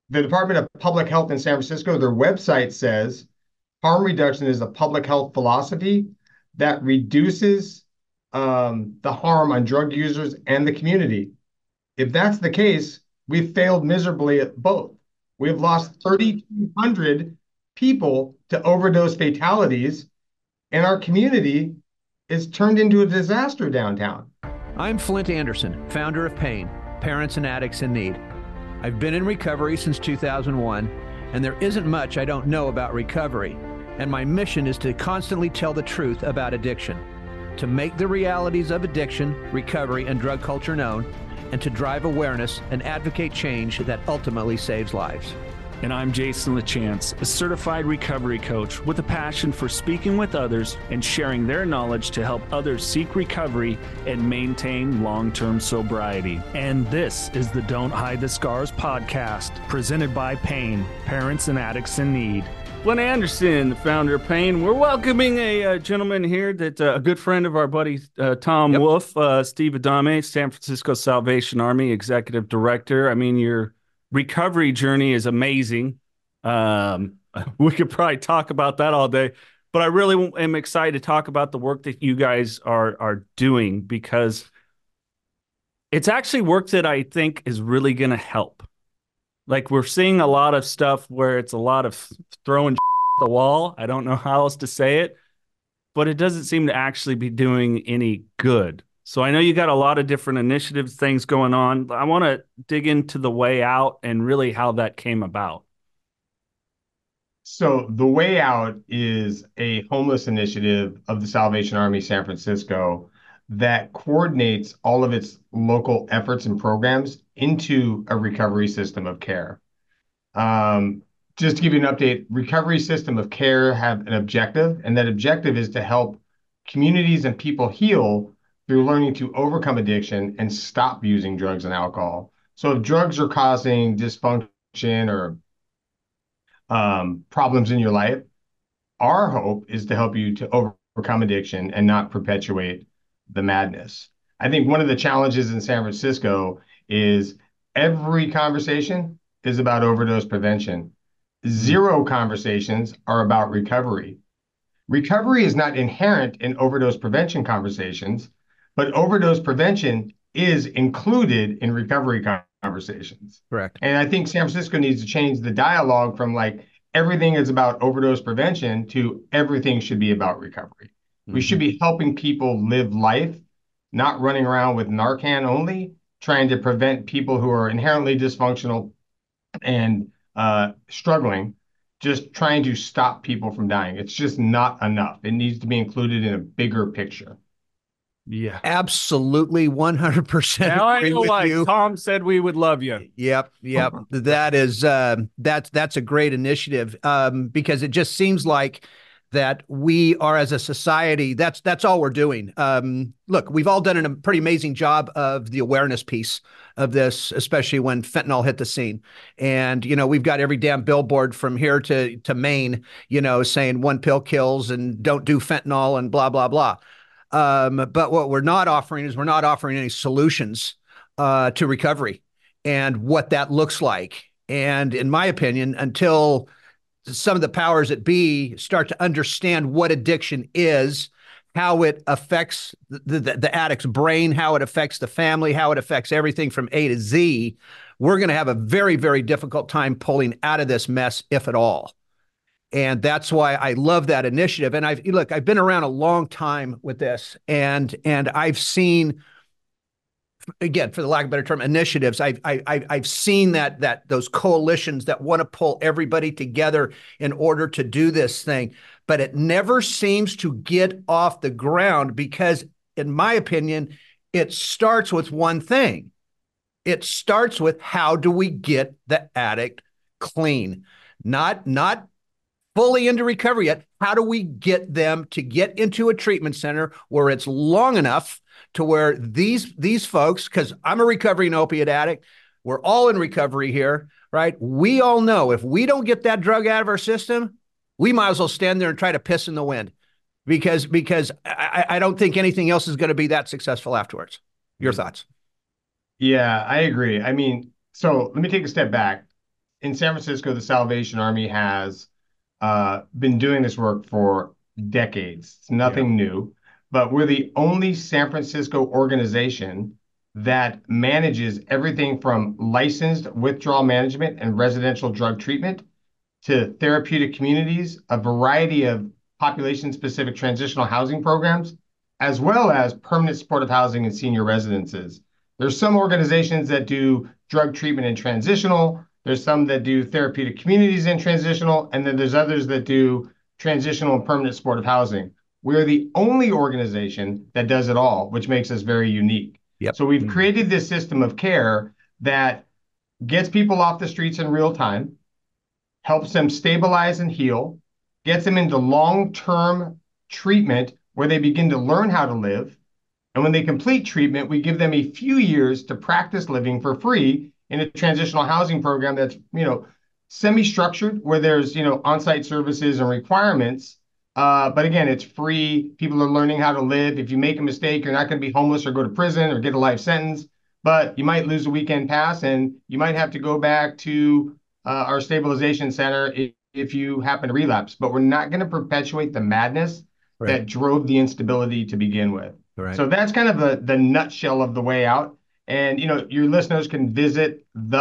the Department of Public Health in San Francisco, their website says harm reduction is a public health philosophy that reduces the harm on drug users and the community. If that's the case, we've failed miserably at both. We've lost 3,200 people to overdose fatalities, and our community is turned into a disaster downtown. I'm Flint Anderson, founder of PAIN, Parents and Addicts in Need. I've been in recovery since 2001, and there isn't much I don't know about recovery. And my mission is to constantly tell the truth about addiction, to make the realities of addiction, recovery, and drug culture known, and to drive awareness and advocate change that ultimately saves lives. And I'm Jason LaChance, a certified recovery coach with a passion for speaking with others and sharing their knowledge to help others seek recovery and maintain long-term sobriety. And this is the Don't Hide the Scars podcast, presented by PAIN, Parents and Addicts in Need. Flint Anderson, the founder of PAIN. We're welcoming a gentleman here that a good friend of our buddy Tom Wolf, Steve Adame, San Francisco Salvation Army Executive Director. I mean, your recovery journey is amazing. We could probably talk about that all day, but I really am excited to talk about the work that you guys are doing, because it's actually work that I think is really going to help. Like, we're seeing a lot of stuff where it's a lot of throwing at the wall. I don't know how else to say it, but it doesn't seem to actually be doing any good. So I know you got a lot of different initiatives, things going on. I want to dig into the way out and really how that came about. So the Way Out is a homeless initiative of the Salvation Army San Francisco that coordinates all of its local efforts and programs into a recovery system of care. Just to give you an update, recovery system of care have an objective, and that objective is to help communities and people heal through learning to overcome addiction and stop using drugs and alcohol. So if drugs are causing dysfunction or problems in your life, our hope is to help you to overcome addiction and not perpetuate the madness. I think one of the challenges in San Francisco is every conversation is about overdose prevention. Zero conversations are about recovery. Recovery is not inherent in overdose prevention conversations, but overdose prevention is included in recovery conversations. Correct. And I think San Francisco needs to change the dialogue from like everything is about overdose prevention to everything should be about recovery. We should be helping people live life, not running around with Narcan only, trying to prevent people who are inherently dysfunctional and struggling, just trying to stop people from dying. It's just not enough. It needs to be included in a bigger picture. Yeah, absolutely, 100%. Now I agree know with why you. Tom said we would love you. Yep. That is that's a great initiative, because it just seems like that we are, as a society, that's all we're doing. Look, we've all done a pretty amazing job of the awareness piece of this, especially when fentanyl hit the scene. And, we've got every damn billboard from here to Maine, saying one pill kills and don't do fentanyl and blah, blah, blah. But what we're not offering any solutions to recovery and what that looks like. And in my opinion, until some of the powers that be start to understand what addiction is, how it affects the addict's brain, how it affects the family, how it affects everything from A to Z, we're going to have a very, very difficult time pulling out of this mess, if at all. And that's why I love that initiative. And I've been around a long time with this, and I've seen, again, for the lack of a better term, initiatives. I've seen that those coalitions that want to pull everybody together in order to do this thing, but it never seems to get off the ground because, in my opinion, it starts with one thing. It starts with, how do we get the addict clean? Not fully into recovery yet. How do we get them to get into a treatment center where it's long enough to where these folks, because I'm a recovering opiate addict, we're all in recovery here, right? We all know if we don't get that drug out of our system, we might as well stand there and try to piss in the wind, because I don't think anything else is going to be that successful afterwards. Your thoughts? Yeah, I agree. I mean, so let me take a step back. in San Francisco, the Salvation Army has been doing this work for decades. It's Yeah. nothing new, but we're the only San Francisco organization that manages everything from licensed withdrawal management and residential drug treatment to therapeutic communities, a variety of population-specific transitional housing programs, as well as permanent supportive housing and senior residences. There's some organizations that do drug treatment and transitional. There's some that do therapeutic communities and transitional, and then there's others that do transitional and permanent supportive housing. We're the only organization that does it all, which makes us very unique. Yep. So we've created this system of care that gets people off the streets in real time, helps them stabilize and heal, gets them into long-term treatment where they begin to learn how to live. And when they complete treatment, we give them a few years to practice living for free in a transitional housing program that's, semi-structured, where there's, on-site services and requirements. But again, it's free. People are learning how to live. If you make a mistake, you're not going to be homeless or go to prison or get a life sentence, but you might lose a weekend pass and you might have to go back to our stabilization center if you happen to relapse. But we're not going to perpetuate the madness that drove the instability to begin with. Right. So that's kind of the nutshell of the way out. And your listeners can visit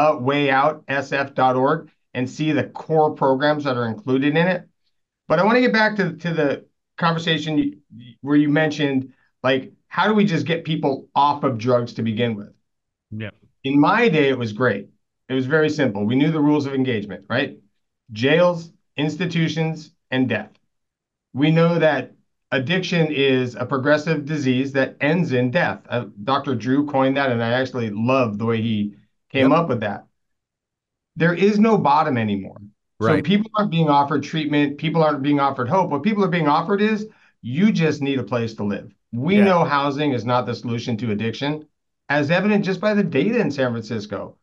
thewayoutsf.org and see the core programs that are included in it. But I want to get back to the conversation where you mentioned, like, how do we just get people off of drugs to begin with? Yeah. In my day, it was great. It was very simple. We knew the rules of engagement, right? Jails, institutions, and death. We know that addiction is a progressive disease that ends in death. Dr. Drew coined that, and I actually love the way he came up with that. There is no bottom anymore. Right. So people aren't being offered treatment. People aren't being offered hope. What people are being offered is, you just need a place to live. We know housing is not the solution to addiction, as evident just by the data in San Francisco.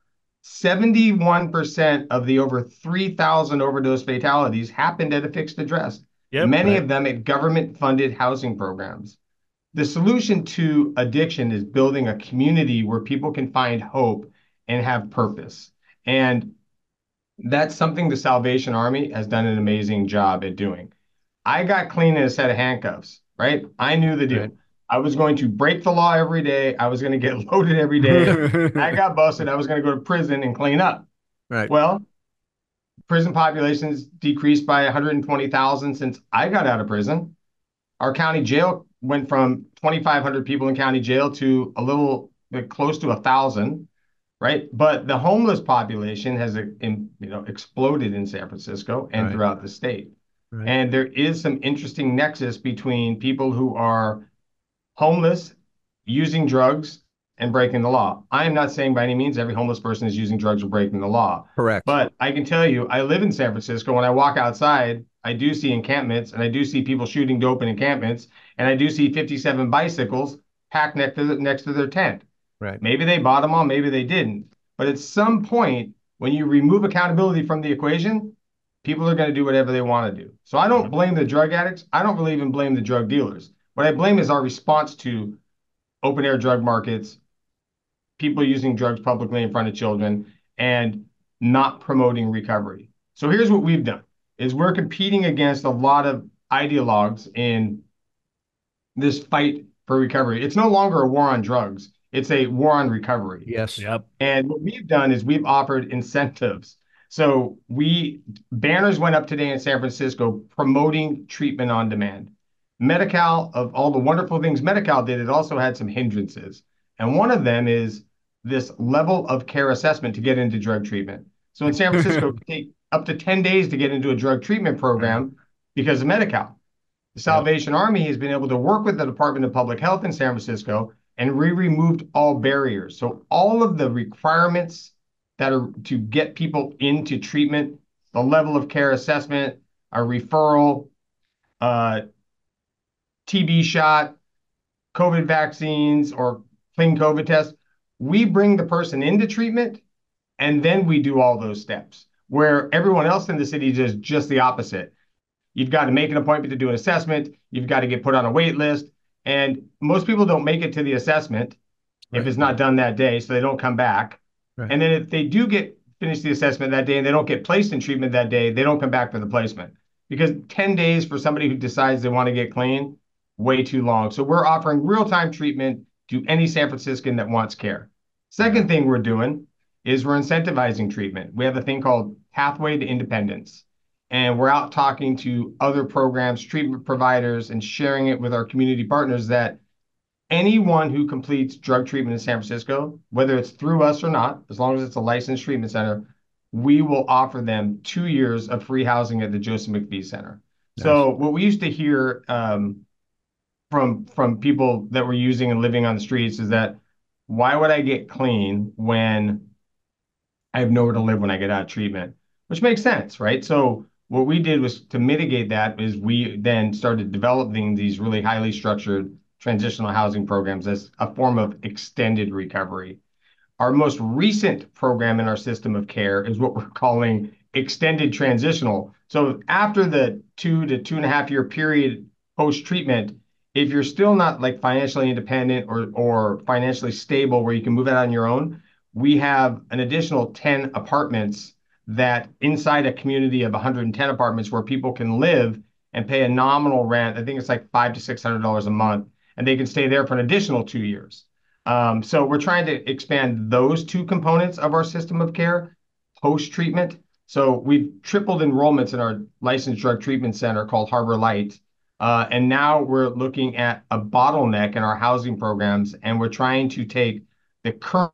71% of the over 3,000 overdose fatalities happened at a fixed address. Many of them at government-funded housing programs. The solution to addiction is building a community where people can find hope and have purpose. And that's something the Salvation Army has done an amazing job at doing. I got clean in a set of handcuffs, right? I knew the deal. Right. I was going to break the law every day. I was going to get loaded every day. I got busted. I was going to go to prison and clean up. Right. Well, prison populations decreased by 120,000 since I got out of prison. Our county jail went from 2,500 people in county jail to a little bit close to 1,000, right? But the homeless population has exploded in San Francisco and throughout the state. Right. And there is some interesting nexus between people who are homeless, using drugs, and breaking the law. I am not saying by any means every homeless person is using drugs or breaking the law. Correct. But I can tell you, I live in San Francisco. When I walk outside, I do see encampments, and I do see people shooting dope in encampments, and I do see 57 bicycles packed next to their tent. Right. Maybe they bought them all, maybe they didn't. But at some point, when you remove accountability from the equation, people are going to do whatever they want to do. So I don't blame the drug addicts. I don't really even blame the drug dealers. What I blame is our response to open air drug markets, people using drugs publicly in front of children, and not promoting recovery. So here's what we've done, is we're competing against a lot of ideologues in this fight for recovery. It's no longer a war on drugs. It's a war on recovery. Yes. Yep. And what we've done is we've offered incentives. So banners went up today in San Francisco promoting treatment on demand. Medi-Cal, of all the wonderful things Medi-Cal did, it also had some hindrances. And one of them is this level of care assessment to get into drug treatment. So in San Francisco, it can take up to 10 days to get into a drug treatment program because of Medi-Cal. The Salvation Army has been able to work with the Department of Public Health in San Francisco, and we removed all barriers. So all of the requirements that are to get people into treatment, the level of care assessment, a referral, TB shot, COVID vaccines, or clean COVID test, we bring the person into treatment, and then we do all those steps, where everyone else in the city does just the opposite. You've got to make an appointment to do an assessment. You've got to get put on a wait list. And most people don't make it to the assessment if it's not done that day, so they don't come back. Right. And then if they do get finish the assessment that day and they don't get placed in treatment that day, they don't come back for the placement. Because 10 days for somebody who decides they want to get clean, way too long. So we're offering real-time treatment to any San Franciscan that wants care. Second thing we're doing is we're incentivizing treatment. We have a thing called Pathway to Independence. And we're out talking to other programs, treatment providers, and sharing it with our community partners that anyone who completes drug treatment in San Francisco, whether it's through us or not, as long as it's a licensed treatment center, we will offer them 2 years of free housing at the Joseph McPhee Center. Nice. So what we used to hear from people that were using and living on the streets is that, why would I get clean when I have nowhere to live when I get out of treatment? Which makes sense, right? So what we did was to mitigate that is we then started developing these really highly structured transitional housing programs as a form of extended recovery. Our most recent program in our system of care is what we're calling extended transitional. So after the 2 to 2.5 year period post-treatment, if you're still not like financially independent or financially stable where you can move out on your own, we have an additional 10 apartments that inside a community of 110 apartments where people can live and pay a nominal rent. I think it's like $500 to $600 a month, and they can stay there for an additional 2 years. So we're trying to expand those two components of our system of care post-treatment. So we've tripled enrollments in our licensed drug treatment center called Harbor Light. And now we're looking at a bottleneck in our housing programs, and we're trying to take the current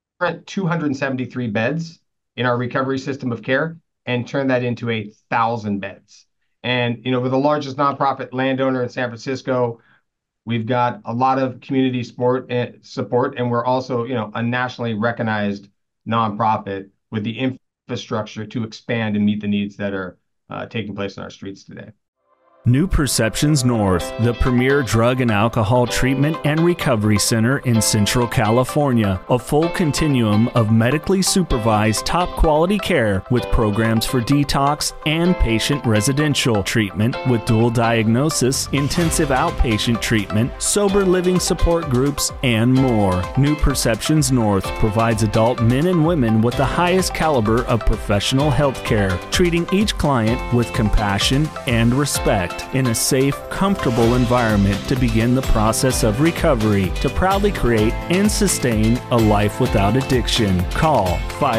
273 beds in our recovery system of care and turn that into 1,000 beds. And, we're the largest nonprofit landowner in San Francisco. We've got a lot of community support, and we're also, a nationally recognized nonprofit with the infrastructure to expand and meet the needs that are taking place on our streets today. New Perceptions North, the premier drug and alcohol treatment and recovery center in Central California. A full continuum of medically supervised top quality care with programs for detox and patient residential treatment with dual diagnosis, intensive outpatient treatment, sober living support groups, and more. New Perceptions North provides adult men and women with the highest caliber of professional health care, treating each client with compassion and respect, in a safe, comfortable environment to begin the process of recovery to proudly create and sustain a life without addiction. Call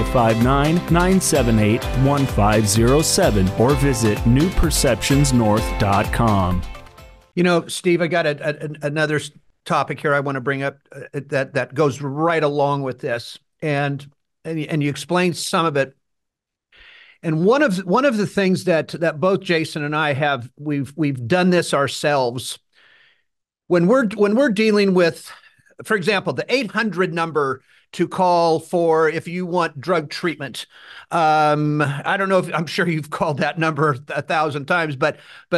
559-978-1507 or visit newperceptionsnorth.com. Steve, I got another topic here I want to bring up that goes right along with this, and you explained some of it. And one of the things that both Jason and I have, we've done this ourselves. When we're dealing with, for example, the 800 number to call for if you want drug treatment. I don't know if I'm sure you've called that number 1,000 times, but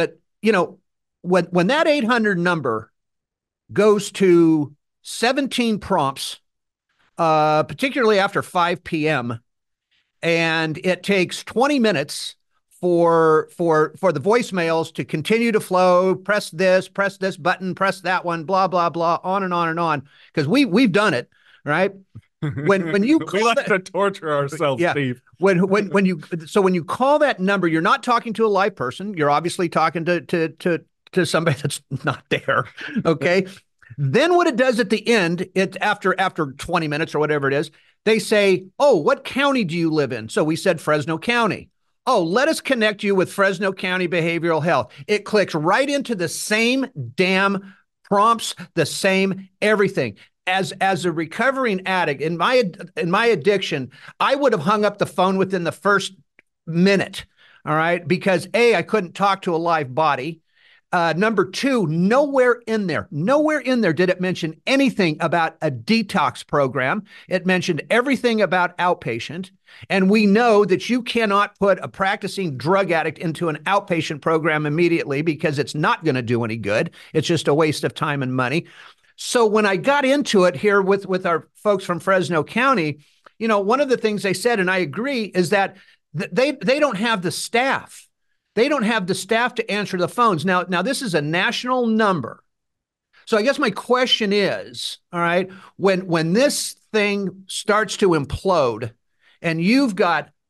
when that 800 number goes to 17 prompts, particularly after 5 p.m., and it takes 20 minutes for the voicemails to continue to flow. Press this button, press that one, blah blah blah, on and on and on. Because we've done it, right? When you we like to torture ourselves, yeah. Steve. When you call that number, you're not talking to a live person. You're obviously talking to somebody that's not there. Okay. Then what it does at the end, it after 20 minutes or whatever it is, they say, "Oh, what county do you live in?" So we said Fresno County. "Oh, let us connect you with Fresno County Behavioral Health." It clicks right into the same damn prompts, the same everything. As a recovering addict, in my addiction, I would have hung up the phone within the first minute. All right, because I couldn't talk to a live body. Number two, nowhere in there did it mention anything about a detox program. It mentioned everything about outpatient. And we know that you cannot put a practicing drug addict into an outpatient program immediately because it's not going to do any good. It's just a waste of time and money. So when I got into it here with our folks from Fresno County, one of the things they said, and I agree, is that they don't have the staff. They don't have the staff to answer the phones. Now this is a national number. So I guess my question is, all right, when this thing starts to implode and you've got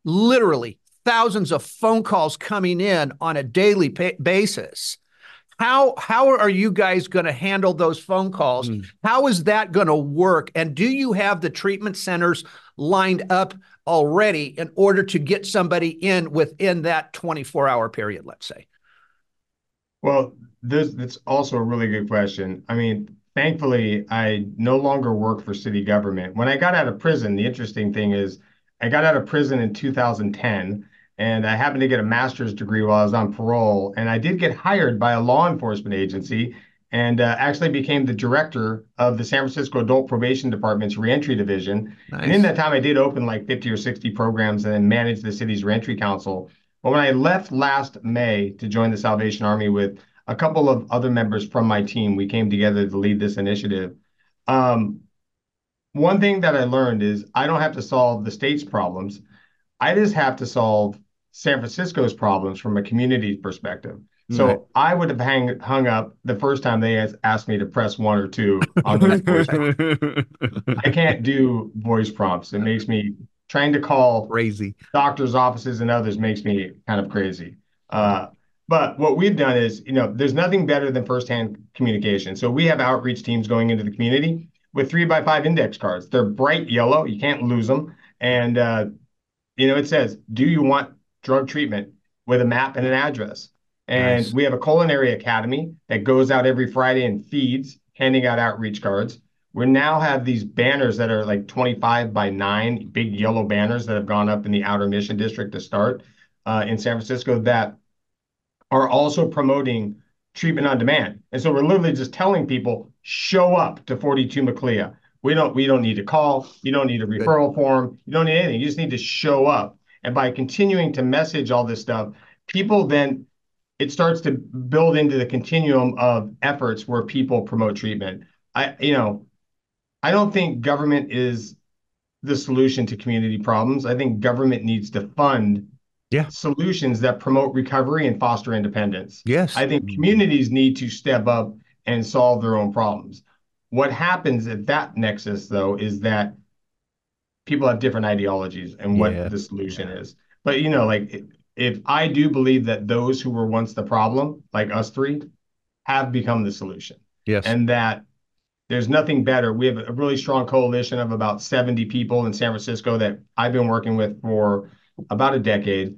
literally thousands of phone calls coming in on a daily basis. How are you guys going to handle those phone calls? How is that going to work? And do you have the treatment centers lined up already in order to get somebody in within that 24-hour period, let's say? Well, that's also a really good question. I mean, thankfully, I no longer work for city government. When I got out of prison, the interesting thing is I got out of prison in 2010, and I happened to get a master's degree while I was on parole. And I did get hired by a law enforcement agency and actually became the director of the San Francisco Adult Probation Department's Reentry Division. Nice. And in that time, I did open like 50 or 60 programs and then manage the city's Reentry Council. But when I left last May to join the Salvation Army with a couple of other members from my team, we came together to lead this initiative. One thing that I learned is I don't have to solve the state's problems. I just have to solve San Francisco's problems from a community perspective. So Right. I would have hung up the first time they asked me to press 1 or 2 on the voice prompt. I can't do voice prompts. It makes me trying to call Crazy. doctors' offices and others makes me kind of crazy. But what we've done is, there's nothing better than firsthand communication. So we have outreach teams going into the community with 3x5 index cards. They're bright yellow. You can't lose them. And, it says, do you want drug treatment, with a map and an address? And Nice. we have a culinary academy that goes out every Friday and feeds, handing out outreach cards. We now have these banners that are like 25x9, big yellow banners that have gone up in the Outer Mission District to start in San Francisco that are also promoting treatment on demand. And so we're literally just telling people, show up to 42 Maclea. We don't need to call. You don't need a referral form. You don't need anything. You just need to show up. And by continuing to message all this stuff, people then, it starts to build into the continuum of efforts where people promote treatment. I don't think government is the solution to community problems. I think government needs to fund solutions that promote recovery and foster independence. Yes. I think communities need to step up and solve their own problems. What happens at that nexus, though, is that people have different ideologies and what the solution is. But, if I do believe that those who were once the problem, like us three, have become the solution. Yes. And that there's nothing better. We have a really strong coalition of about 70 people in San Francisco that I've been working with for about a decade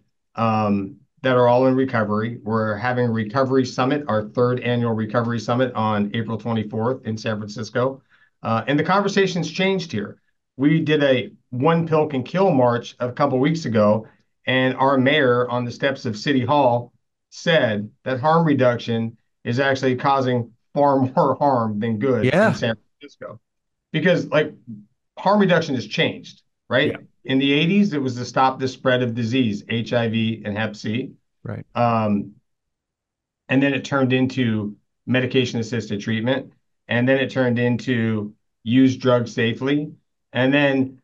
that are all in recovery. We're having a recovery summit, our third annual recovery summit on April 24th in San Francisco. And the conversation's changed here. We did a One Pill Can Kill march a couple weeks ago, and our mayor on the steps of City Hall said that harm reduction is actually causing far more harm than good in San Francisco. Because harm reduction has changed, right? Yeah. In the 80s, it was to stop the spread of disease, HIV and Hep C. Right. And then it turned into medication-assisted treatment. And then it turned into use drugs safely. And then,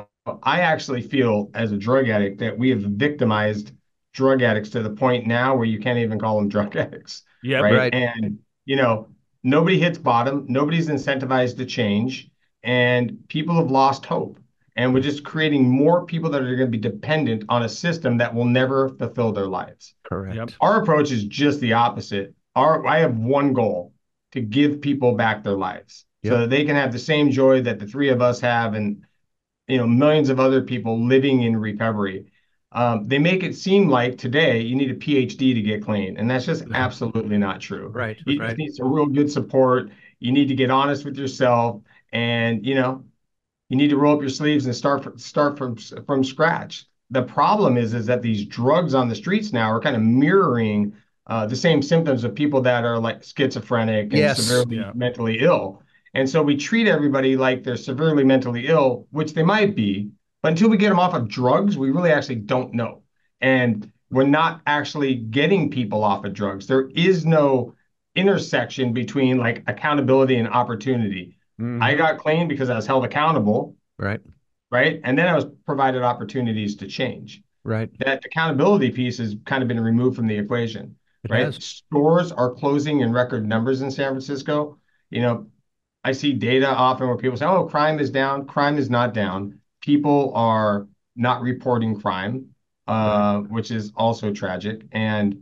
I actually feel as a drug addict that we have victimized drug addicts to the point now where you can't even call them drug addicts. Yeah, right. And, nobody hits bottom. Nobody's incentivized to change. And people have lost hope. And we're just creating more people that are going to be dependent on a system that will never fulfill their lives. Correct. Yep. Our approach is just the opposite. I have one goal: to give people back their lives so that they can have the same joy that the three of us have, and millions of other people living in recovery. They make it seem like today you need a PhD to get clean, and that's just absolutely not true. Right. You just need some real good support. You need to get honest with yourself, and you need to roll up your sleeves and start from scratch. The problem is that these drugs on the streets now are kind of mirroring the same symptoms of people that are like schizophrenic and severely mentally ill. And so we treat everybody like they're severely mentally ill, which they might be, but until we get them off of drugs, we really actually don't know. And we're not actually getting people off of drugs. There is no intersection between accountability and opportunity. Mm-hmm. I got clean because I was held accountable. Right. Right. And then I was provided opportunities to change. Right. That accountability piece has kind of been removed from the equation. Right. Stores are closing in record numbers in San Francisco. I see data often where people say, oh, crime is down. Crime is not down. People are not reporting crime, which is also tragic. And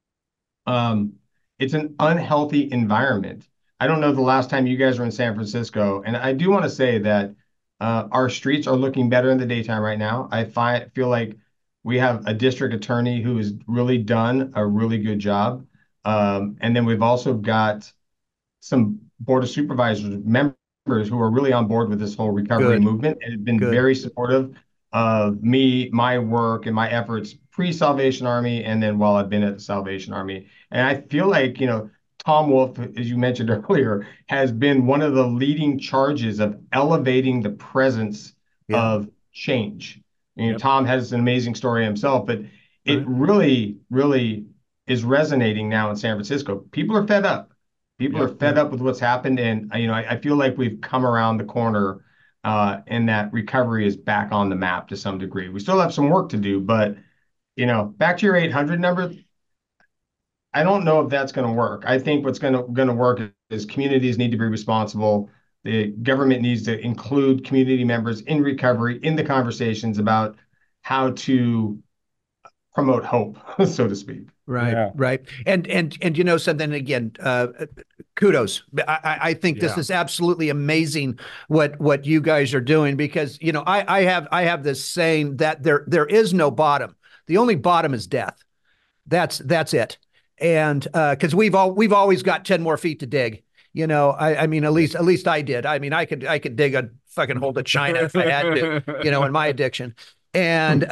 it's an unhealthy environment. I don't know the last time you guys were in San Francisco, and I do want to say that our streets are looking better in the daytime right now. Feel like we have a district attorney who has really done a really good job. And then we've also got some board of supervisors members who are really on board with this whole recovery movement and have been very supportive of me, my work, and my efforts pre-Salvation Army, and then while I've been at the Salvation Army. And I feel like, Tom Wolf, as you mentioned earlier, has been one of the leading charges of elevating the presence of change. Tom has an amazing story himself, but it really, really is resonating now in San Francisco. People are fed up. People are fed up with what's happened, and I feel like we've come around the corner, and that recovery is back on the map to some degree. We still have some work to do, but back to your 800 number, I don't know if that's going to work. I think what's going to work is communities need to be responsible. The government needs to include community members in recovery in the conversations about how to promote hope, so to speak. Right. And something again, kudos. I think this is absolutely amazing what you guys are doing, because I have this saying that there is no bottom. The only bottom is death. That's it. And because we've always got 10 more feet to dig. I mean, at least I did. I mean, I could dig a fucking hole to China if I had to, in my addiction. And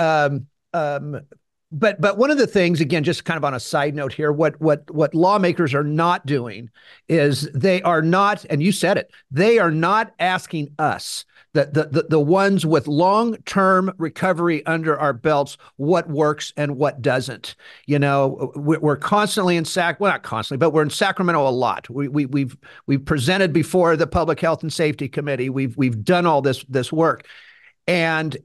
But one of the things, again, just kind of on a side note here, what lawmakers are not doing is they are not, and you said it, they are not asking us, the ones with long-term recovery under our belts, what works and what doesn't. We're constantly well, not constantly, but we're in Sacramento a lot. We've presented before the Public Health and Safety Committee. We've done all this work. And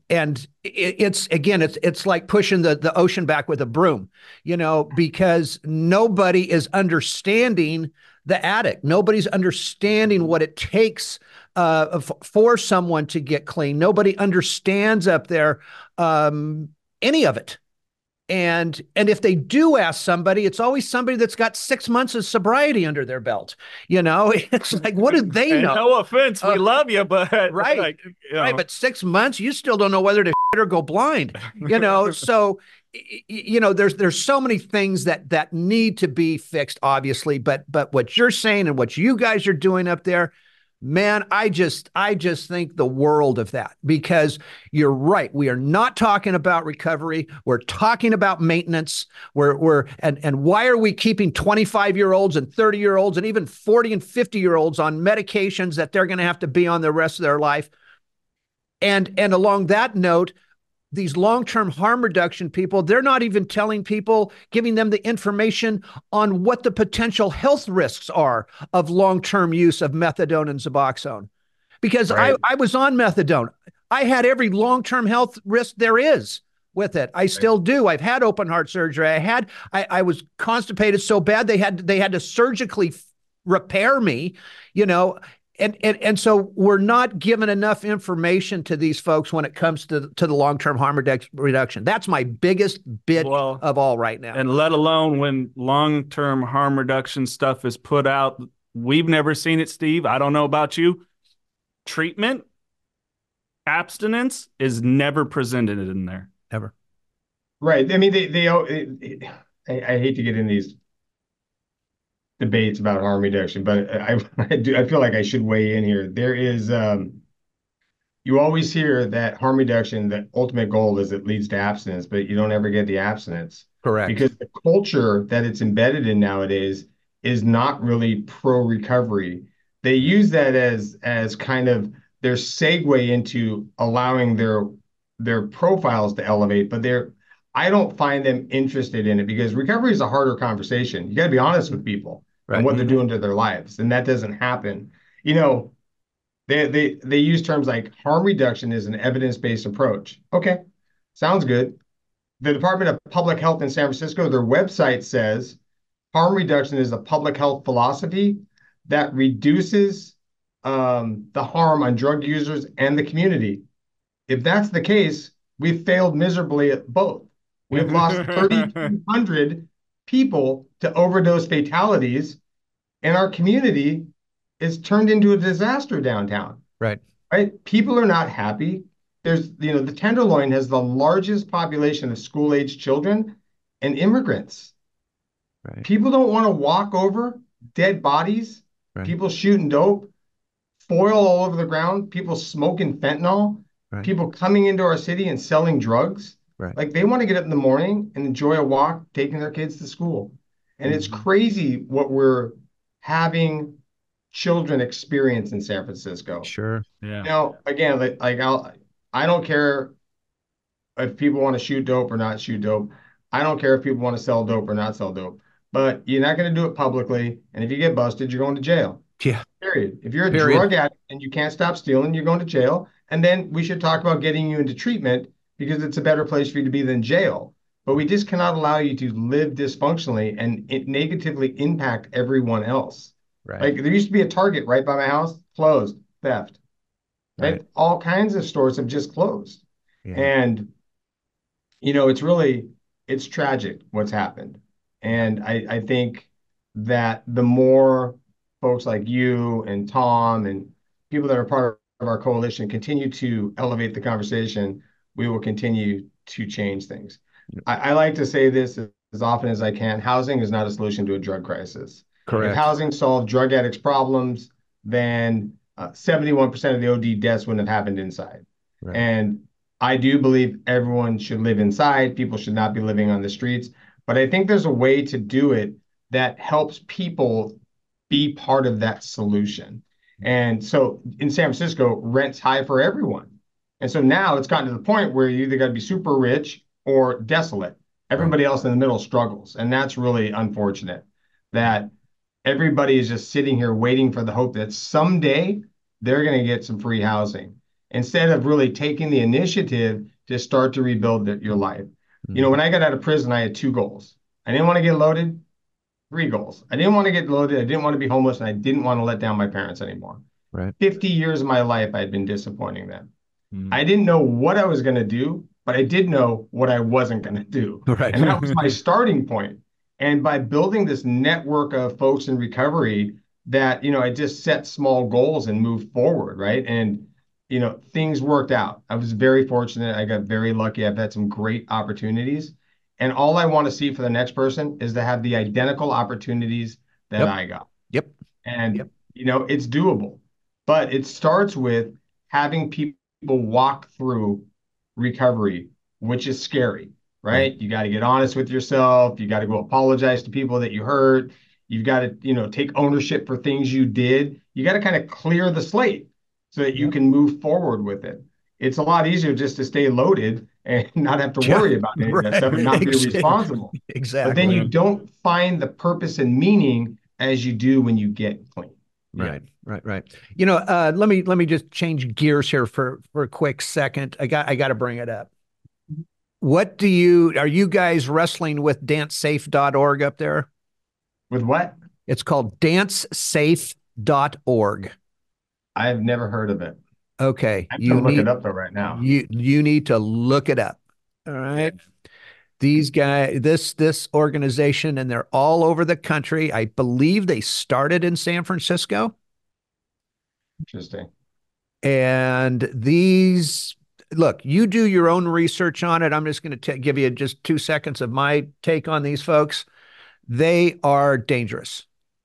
it's like pushing the ocean back with a broom, because nobody is understanding the addict. Nobody's understanding what it takes for someone to get clean. Nobody understands up there any of it. And if they do ask somebody, it's always somebody that's got 6 months of sobriety under their belt. It's like, what do they know? No offense, we love you, but right, right. But 6 months, you still don't know whether to or go blind. So there's so many things that need to be fixed, obviously. But what you're saying and what you guys are doing up there, man, I just think the world of that, because you're right. We are not talking about recovery. We're talking about maintenance. And why are we keeping 25-year-olds and 30-year-olds and even 40 and 50-year-olds on medications that they're going to have to be on the rest of their life? And along that note, these long-term harm reduction people, they're not even telling people, giving them the information on what the potential health risks are of long-term use of methadone and Suboxone. Because I was on methadone. I had every long-term health risk there is with it. I still do. I've had open heart surgery. I was constipated so bad they had to surgically repair me, And so we're not given enough information to these folks when it comes to the long-term harm reduction. That's my biggest bit of all right now. And let alone when long-term harm reduction stuff is put out, we've never seen it, Steve. I don't know about you. Treatment, abstinence is never presented in there. Ever. Right. I mean, I hate to get in these debates about harm reduction, but I feel like I should weigh in here. There is, you always hear that harm reduction, the ultimate goal is it leads to abstinence, but you don't ever get the abstinence. Correct. Because the culture that it's embedded in nowadays is not really pro-recovery. They use that as kind of their segue into allowing their profiles to elevate, but I don't find them interested in it, because recovery is a harder conversation. You got to be honest with people. Right. And what they're doing to their lives. And that doesn't happen. They use terms like harm reduction is an evidence-based approach. Okay, sounds good. The Department of Public Health in San Francisco, their website says harm reduction is a public health philosophy that reduces the harm on drug users and the community. If that's the case, we've failed miserably at both. We've lost 3,200 people to overdose fatalities, and our community is turned into a disaster downtown. Right. Right? People are not happy. There's, the Tenderloin has the largest population of school-age children and immigrants. Right. People don't want to walk over dead bodies, Right. people shooting dope, foil all over the ground, people smoking fentanyl, Right. people coming into our city and selling drugs. Right. Like they want to get up in the morning and enjoy a walk, taking their kids to school. And it's crazy what we're having children experience in San Francisco. Sure. Yeah. Again, I don't care if people want to shoot dope or not shoot dope. I don't care if people want to sell dope or not sell dope. But you're not going to do it publicly. And if you get busted, you're going to jail. Yeah. Period. If you're a Period. drug addict and you can't stop stealing, you're going to jail. And then we should talk about getting you into treatment because it's a better place for you to be than jail. But we just cannot allow you to live dysfunctionally and it negatively impact everyone else. Right. Like there used to be a Target right by my house, closed, theft. Right? Right. All kinds of stores have just closed. Yeah. And, it's tragic what's happened. And I think that the more folks like you and Tom and people that are part of our coalition continue to elevate the conversation, we will continue to change things. I like to say this as often as I can. Housing is not a solution to a drug crisis. Correct. If housing solved drug addicts' problems, then 71% of the OD deaths wouldn't have happened inside. Right. And I do believe everyone should live inside. People should not be living on the streets. But I think there's a way to do it that helps people be part of that solution. And so in San Francisco, rent's high for everyone. And so now it's gotten to the point where you either got to be super rich or desolate. Everybody else in the middle struggles. And that's really unfortunate that everybody is just sitting here waiting for the hope that someday they're going to get some free housing instead of really taking the initiative to start to rebuild your life. When I got out of prison, I had 2 goals. I didn't want to get loaded. 3 goals. I didn't want to get loaded. I didn't want to be homeless, and I didn't want to let down my parents anymore. Right. 50 years of my life, I had been disappointing them. I didn't know what I was going to do, but I did know what I wasn't going to do. Right. And that was my starting point. And by building this network of folks in recovery that, I just set small goals and moved forward, right? And, things worked out. I was very fortunate. I got very lucky. I've had some great opportunities. And all I want to see for the next person is to have the identical opportunities that I got. Yep. And, it's doable. But it starts with having people walk through recovery, which is scary, right? You got to get honest with yourself. You got to go apologize to people that you hurt. You've got to, take ownership for things you did. You got to kind of clear the slate so that you can move forward with it. It's a lot easier just to stay loaded and not have to worry about any of that stuff and not be responsible. Exactly. But then you don't find the purpose and meaning as you do when you get clean. Right. Let me just change gears here for a quick second. I got to bring it up. Are you guys wrestling with dancesafe.org up there? With what? It's called dancesafe.org. I've never heard of it. Okay. I'm going to look it up though right now. You need to look it up. All right. These guys, this organization, and they're all over the country. I believe they started in San Francisco. Interesting. And look, you do your own research on it. I'm just going to give you just 2 seconds of my take on these folks. They are dangerous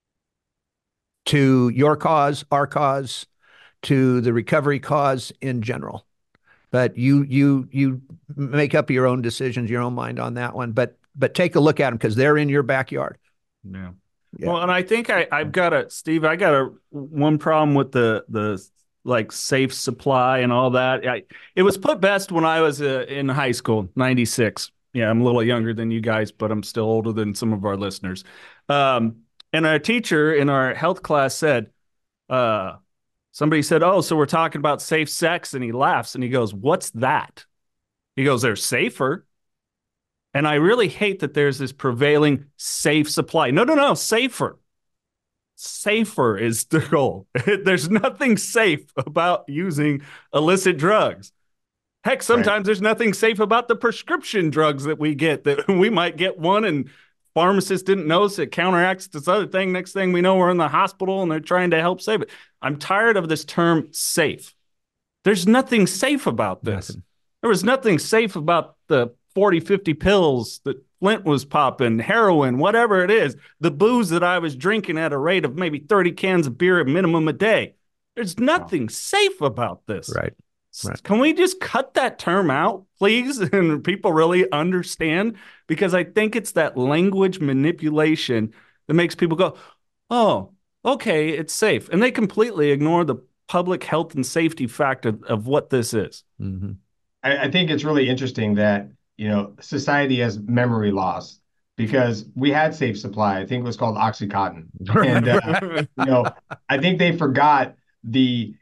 to your cause, our cause, to the recovery cause in general. But you make up your own decisions, your own mind on that one. But take a look at them because they're in your backyard. Yeah. Well, and I think I've got Steve, one problem with the like safe supply and all that. It was put best when I was in high school, 96. Yeah, I'm a little younger than you guys, but I'm still older than some of our listeners. And our teacher in our health class said, somebody said, "Oh, so we're talking about safe sex," and he laughs and he goes, "What's that?" He goes, "They're safer." And I really hate that there's this prevailing safe supply. No, safer. Safer is the goal. There's nothing safe about using illicit drugs. Heck, sometimes there's nothing safe about the prescription drugs that we get, that we might get one and pharmacists didn't notice it counteracts this other thing. Next thing we know, we're in the hospital and they're trying to help save it. I'm tired of this term safe. There's nothing safe about this. Nothing. There was nothing safe about the 40, 50 pills that Flint was popping, heroin, whatever it is, the booze that I was drinking at a rate of maybe 30 cans of beer at minimum a day. There's nothing safe about this. Right. Can we just cut that term out, please? And people really understand? Because I think it's that language manipulation that makes people go, oh, okay, it's safe. And they completely ignore the public health and safety fact of what this is. Mm-hmm. I think it's really interesting that, society has memory loss, because we had Safe Supply. I think it was called Oxycontin. And, I think they forgot the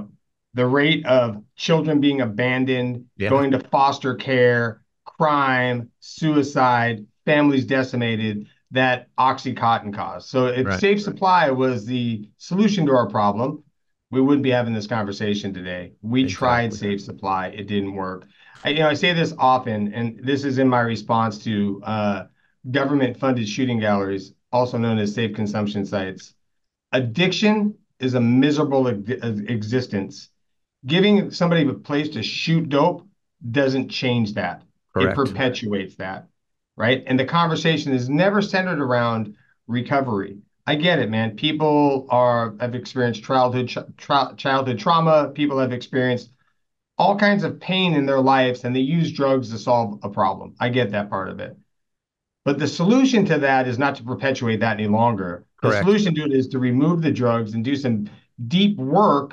rate of children being abandoned, going to foster care, crime, suicide, families decimated, that Oxycontin caused. So if Safe Supply was the solution to our problem, we wouldn't be having this conversation today. We tried Safe Supply. It didn't work. I say this often, and this is in my response to government-funded shooting galleries, also known as safe consumption sites. Addiction is a miserable existence. Giving somebody a place to shoot dope doesn't change that. Correct. It perpetuates that, right? And the conversation is never centered around recovery. I get it, man. People have experienced childhood trauma. People have experienced all kinds of pain in their lives, and they use drugs to solve a problem. I get that part of it. But the solution to that is not to perpetuate that any longer. Correct. The solution to it is to remove the drugs and do some deep work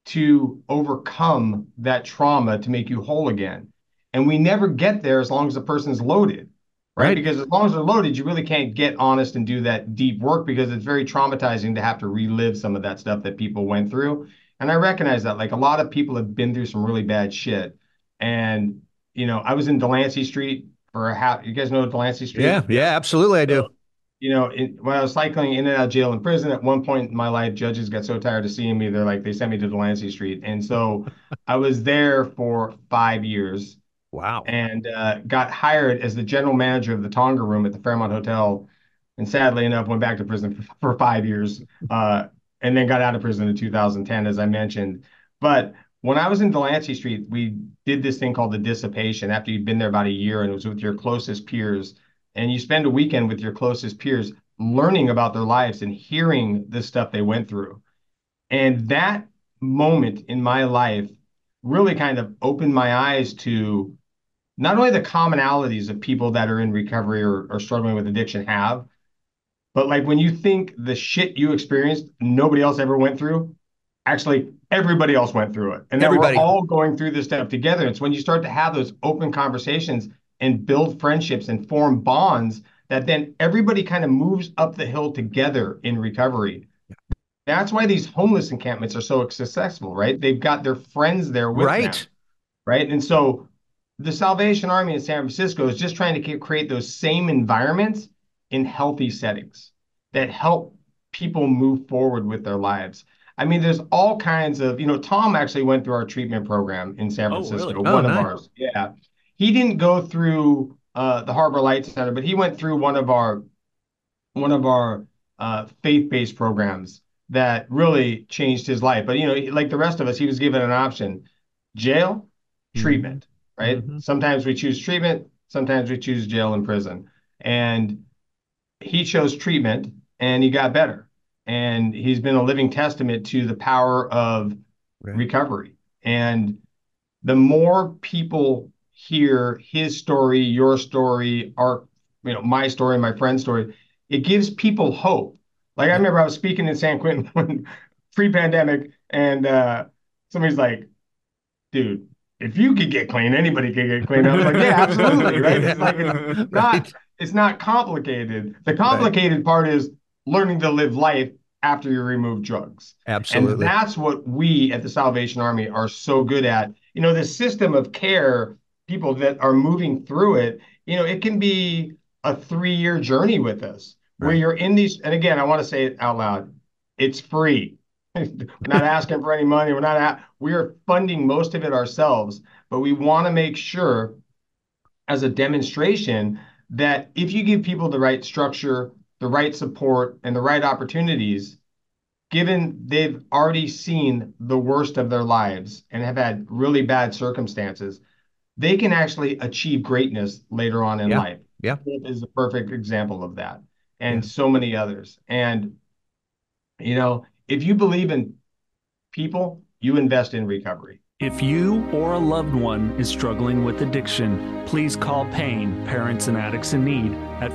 to overcome that trauma to make you whole again. And we never get there as long as the person's loaded, right? Because as long as they're loaded, you really can't get honest and do that deep work, because it's very traumatizing to have to relive some of that stuff that people went through. And I recognize that, like, a lot of people have been through some really bad shit. And, I was in Delancey Street for you guys know Delancey Street? Yeah, absolutely. I do. So, when I was cycling in and out of jail and prison, at one point in my life, judges got so tired of seeing me, they sent me to Delancey Street. And so I was there for 5 years. Wow. And got hired as the general manager of the Tonga room at the Fairmont Hotel. And sadly enough, went back to prison for 5 years, and then got out of prison in 2010, as I mentioned. But when I was in Delancey Street, we did this thing called the dissipation after you'd been there about a year, and it was with your closest peers. And you spend a weekend with your closest peers learning about their lives and hearing the stuff they went through. And that moment in my life really kind of opened my eyes to not only the commonalities of people that are in recovery or struggling with addiction have, but like when you think the shit you experienced, nobody else ever went through, actually everybody else went through it. And then we're all going through this stuff together. It's when you start to have those open conversations and build friendships and form bonds that then everybody kind of moves up the hill together in recovery. That's why these homeless encampments are so successful, right? They've got their friends there with them, right? And so the Salvation Army in San Francisco is just trying to create those same environments in healthy settings that help people move forward with their lives. I mean, there's all kinds of, Tom actually went through our treatment program in San Francisco, really? One of ours. Yeah. He didn't go through the Harbor Light Center, but he went through one of our faith-based programs that really changed his life. But, like the rest of us, he was given an option: jail, treatment, right? Mm-hmm. Sometimes we choose treatment, sometimes we choose jail and prison. And he chose treatment, and he got better. And he's been a living testament to the power of recovery. And the more people hear his story, your story, my story, my friend's story, it gives people hope. Like, I remember I was speaking in San Quentin when pre-pandemic, and somebody's like, dude, if you could get clean, anybody could get clean. I was like, yeah, absolutely, right? It's like, it's not complicated. The complicated part is learning to live life after you remove drugs. Absolutely. And that's what we at the Salvation Army are so good at. The system of care, people that are moving through it, it can be a 3-year journey with us where you're in these, and again, I want to say it out loud, it's free. We're not asking for any money. We are funding most of it ourselves, but we want to make sure as a demonstration that if you give people the right structure, the right support, and the right opportunities, given they've already seen the worst of their lives and have had really bad circumstances, they can actually achieve greatness later on in Yeah. life. Yeah. It is a perfect example of that, Yeah. and so many others. And, if you believe in people, you invest in recovery. If you or a loved one is struggling with addiction, please call PAIN, Parents and Addicts in Need, at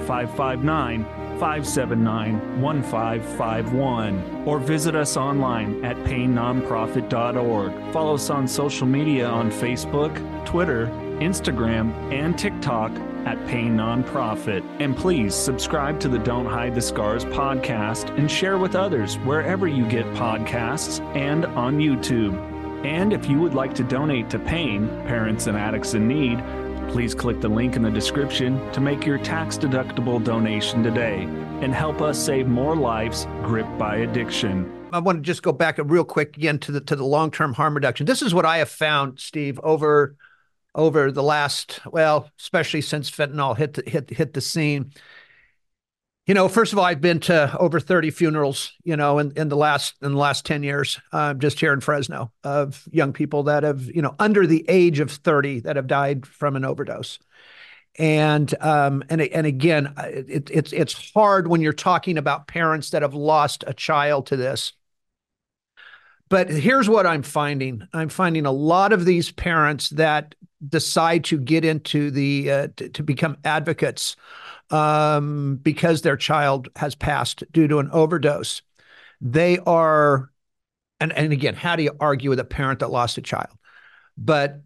559-579-1551, or visit us online at painnonprofit.org. Follow us on social media on Facebook, Twitter, Instagram, and TikTok at Pain Nonprofit. And please subscribe to the Don't Hide the Scars podcast and share with others wherever you get podcasts and on YouTube. And if you would like to donate to PAIN, Parents and Addicts in Need, please click the link in the description to make your tax-deductible donation today and help us save more lives gripped by addiction. I want to just go back real quick again to the long-term harm reduction. This is what I have found, Steve, over the last, well, especially since fentanyl hit the scene. First of all, I've been to over 30 funerals, in the last 10 years, just here in Fresno, of young people that have, under the age of 30 that have died from an overdose. And again, it's hard when you're talking about parents that have lost a child to this. But here's what I'm finding. I'm finding a lot of these parents that decide to get into to become advocates because their child has passed due to an overdose. They are, and again, how do you argue with a parent that lost a child? But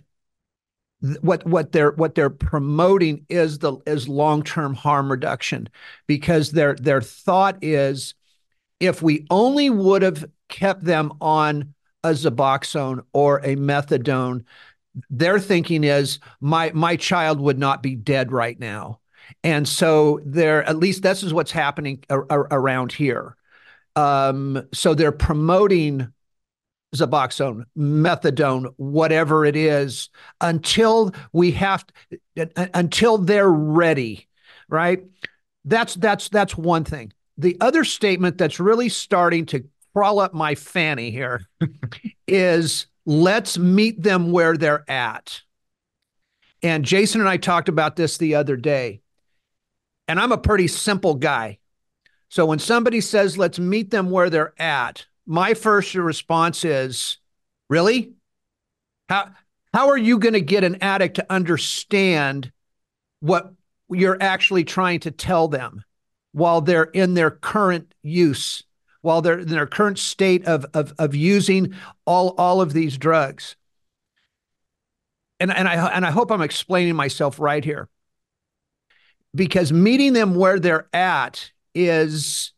what they're promoting is long-term harm reduction, because their thought is, if we only would have kept them on a Suboxone or a methadone, their thinking is my child would not be dead right now. And so at least this is what's happening around here. So they're promoting Suboxone, methadone, whatever it is, until they're ready, right? That's one thing. The other statement that's really starting to crawl up my fanny here is, let's meet them where they're at. And Jason and I talked about this the other day. And I'm a pretty simple guy. So when somebody says, let's meet them where they're at, my first response is, really? How are you going to get an addict to understand what you're actually trying to tell them while they're in their current use, while they're in their current state of using all of these drugs? And I hope I'm explaining myself right here, because meeting them where they're at is,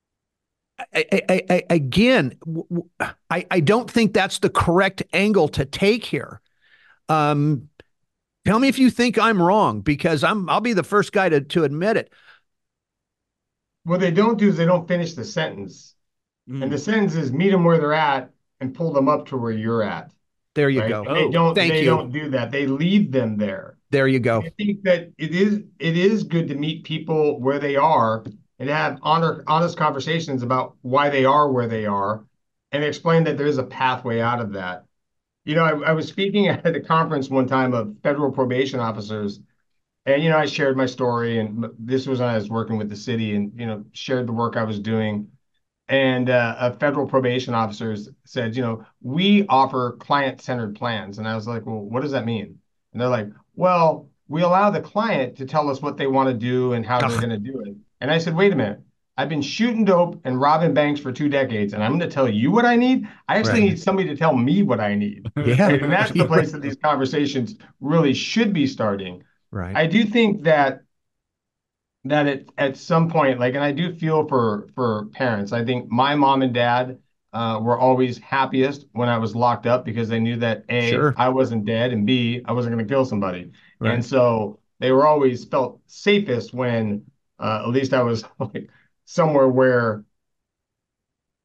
again, I don't think that's the correct angle to take here. Tell me if you think I'm wrong, because I'll be the first guy to admit it. What they don't do is they don't finish the sentence. And the sentence is, meet them where they're at and pull them up to where you're at. There you right? go. They don't do that. They leave them there. There you go. I think that it is good to meet people where they are and have honest conversations about why they are where they are, and explain that there is a pathway out of that. I was speaking at a conference one time of federal probation officers, and I shared my story, and this was when I was working with the city, and shared the work I was doing. And a federal probation officer said, we offer client-centered plans. And I was like, well, what does that mean? And they're like, well, we allow the client to tell us what they want to do and how they're going to do it. And I said, wait a minute. I've been shooting dope and robbing banks for 2 decades, and I'm going to tell you what I need? I actually need somebody to tell me what I need. Yeah. Right? And that's the place that these conversations really should be starting. Right. I do think that at some point, and I do feel for parents. I think my mom and dad were always happiest when I was locked up, because they knew that A, Sure. I wasn't dead, and B, I wasn't going to kill somebody. Right. And so they were always felt safest when at least I was somewhere where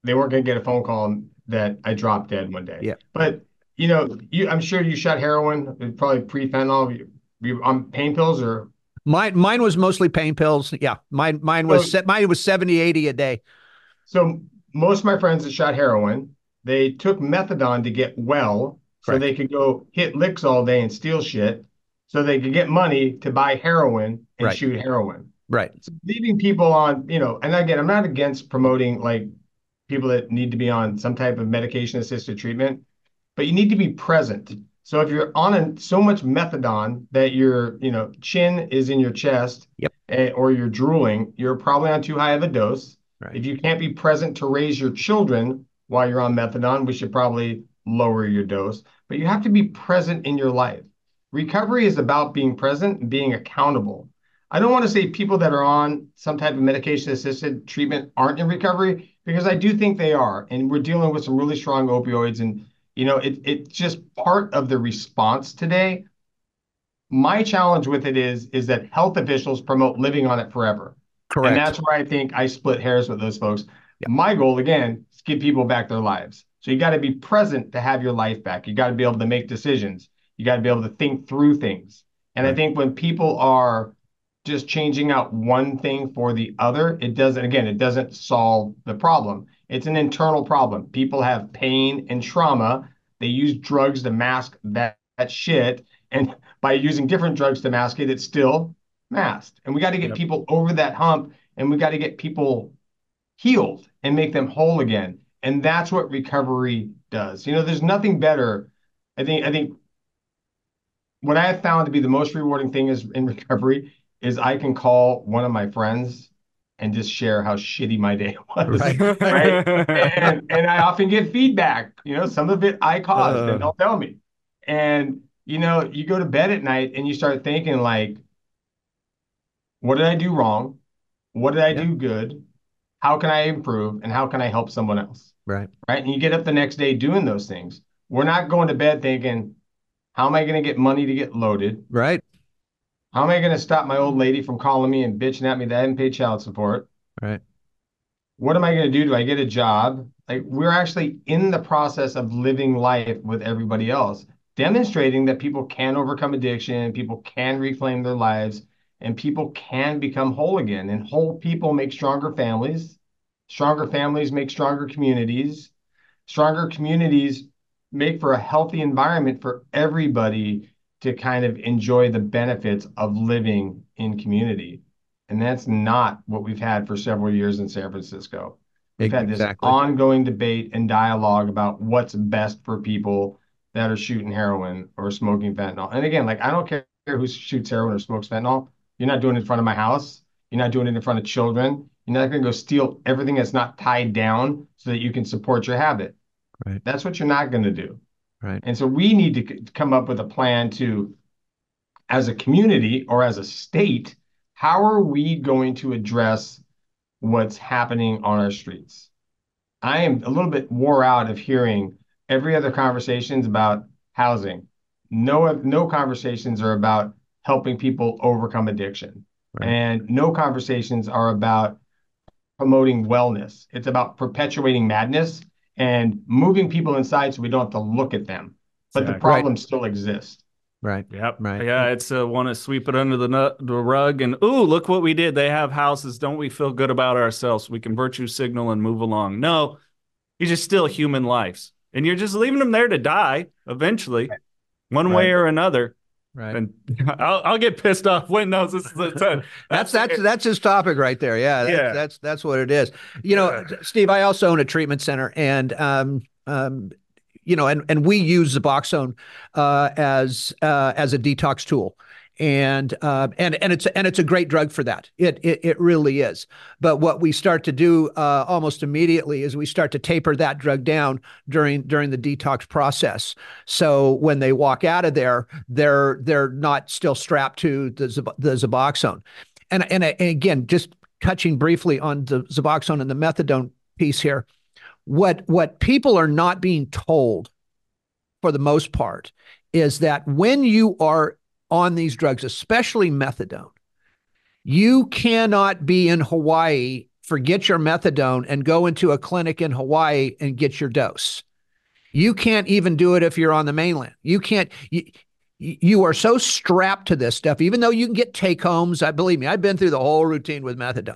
they weren't going to get a phone call that I dropped dead one day. Yeah. But I'm sure you shot heroin, probably pre-fentanyl. You on pain pills or? Mine was mostly pain pills. Yeah, mine was 70, 80 a day. So most of my friends that shot heroin, they took methadone to get well, so they could go hit licks all day and steal shit, so they could get money to buy heroin and shoot heroin. Right. So leaving people on, and again, I'm not against promoting like people that need to be on some type of medication assisted treatment, but you need to be present. So if you're on so much methadone that your, chin is in your chest, or you're drooling, you're probably on too high of a dose. Right. If you can't be present to raise your children while you're on methadone, we should probably lower your dose. But you have to be present in your life. Recovery is about being present and being accountable. I don't want to say people that are on some type of medication-assisted treatment aren't in recovery, because I do think they are. And we're dealing with some really strong opioids. And, it's just part of the response today. My challenge with it is that health officials promote living on it forever. Correct. And that's where I think I split hairs with those folks. Yep. My goal, again, is to give people back their lives. So you got to be present to have your life back. You got to be able to make decisions. You got to be able to think through things. And I think when people are just changing out one thing for the other, it doesn't solve the problem. It's an internal problem. People have pain and trauma. They use drugs to mask that shit. And by using different drugs to mask it, it's still masked. And we got to get people over that hump, and we got to get people healed and make them whole again. And that's what recovery does. There's nothing better. I think what I have found to be the most rewarding thing is in recovery is I can call one of my friends and just share how shitty my day was. Right? And I often get feedback. Some of it I caused, and they'll tell me. And you go to bed at night and you start thinking like, what did I do wrong? What did I do good? How can I improve? And how can I help someone else? Right. And you get up the next day doing those things. We're not going to bed thinking, how am I going to get money to get loaded? Right. How am I going to stop my old lady from calling me and bitching at me that I haven't paid child support? Right. What am I going to do? Do I get a job? Like, we're actually in the process of living life with everybody else, demonstrating that people can overcome addiction, people can reclaim their lives, and people can become whole again. And whole people make stronger families. Stronger families make stronger communities. Stronger communities make for a healthy environment for everybody to kind of enjoy the benefits of living in community. And that's not what we've had for several years in San Francisco. We've had this ongoing debate and dialogue about what's best for people that are shooting heroin or smoking fentanyl. And again, like, I don't care who shoots heroin or smokes fentanyl. You're not doing it in front of my house. You're not doing it in front of children. You're not going to go steal everything that's not tied down so that you can support your habit. Right. That's what you're not going to do. Right. And so we need to come up with a plan to, as a community or as a state, how are we going to address what's happening on our streets? I am a little bit wore out of hearing every other conversations about housing. No conversations are about helping people overcome addiction. Right. And no conversations are about promoting wellness. It's about perpetuating madness and moving people inside so we don't have to look at them. But the problems still exist. Right. Yep. Right. Yeah. It's want to sweep it under the rug and, ooh, look what we did. They have houses. Don't we feel good about ourselves? We can virtue signal and move along. No, you just still human lives. And you're just leaving them there to die eventually, one way or another. Right. And I'll get pissed off when those. That's his topic right there. Yeah. That's what it is. Steve, I also own a treatment center, and and we use Suboxone as a detox tool. And it's a great drug for that. It really is. But what we start to do almost immediately is we start to taper that drug down during the detox process. So when they walk out of there, they're not still strapped to the Suboxone. And again, just touching briefly on the Suboxone and the methadone piece here, what people are not being told, for the most part, is that when you are on these drugs, especially methadone, you cannot be in Hawaii forget your methadone and go into a clinic in Hawaii and get your dose. You can't even do it if you're on the mainland. You can't. You are so strapped to this stuff, even though you can get take homes. I believe me, I've been through the whole routine with methadone.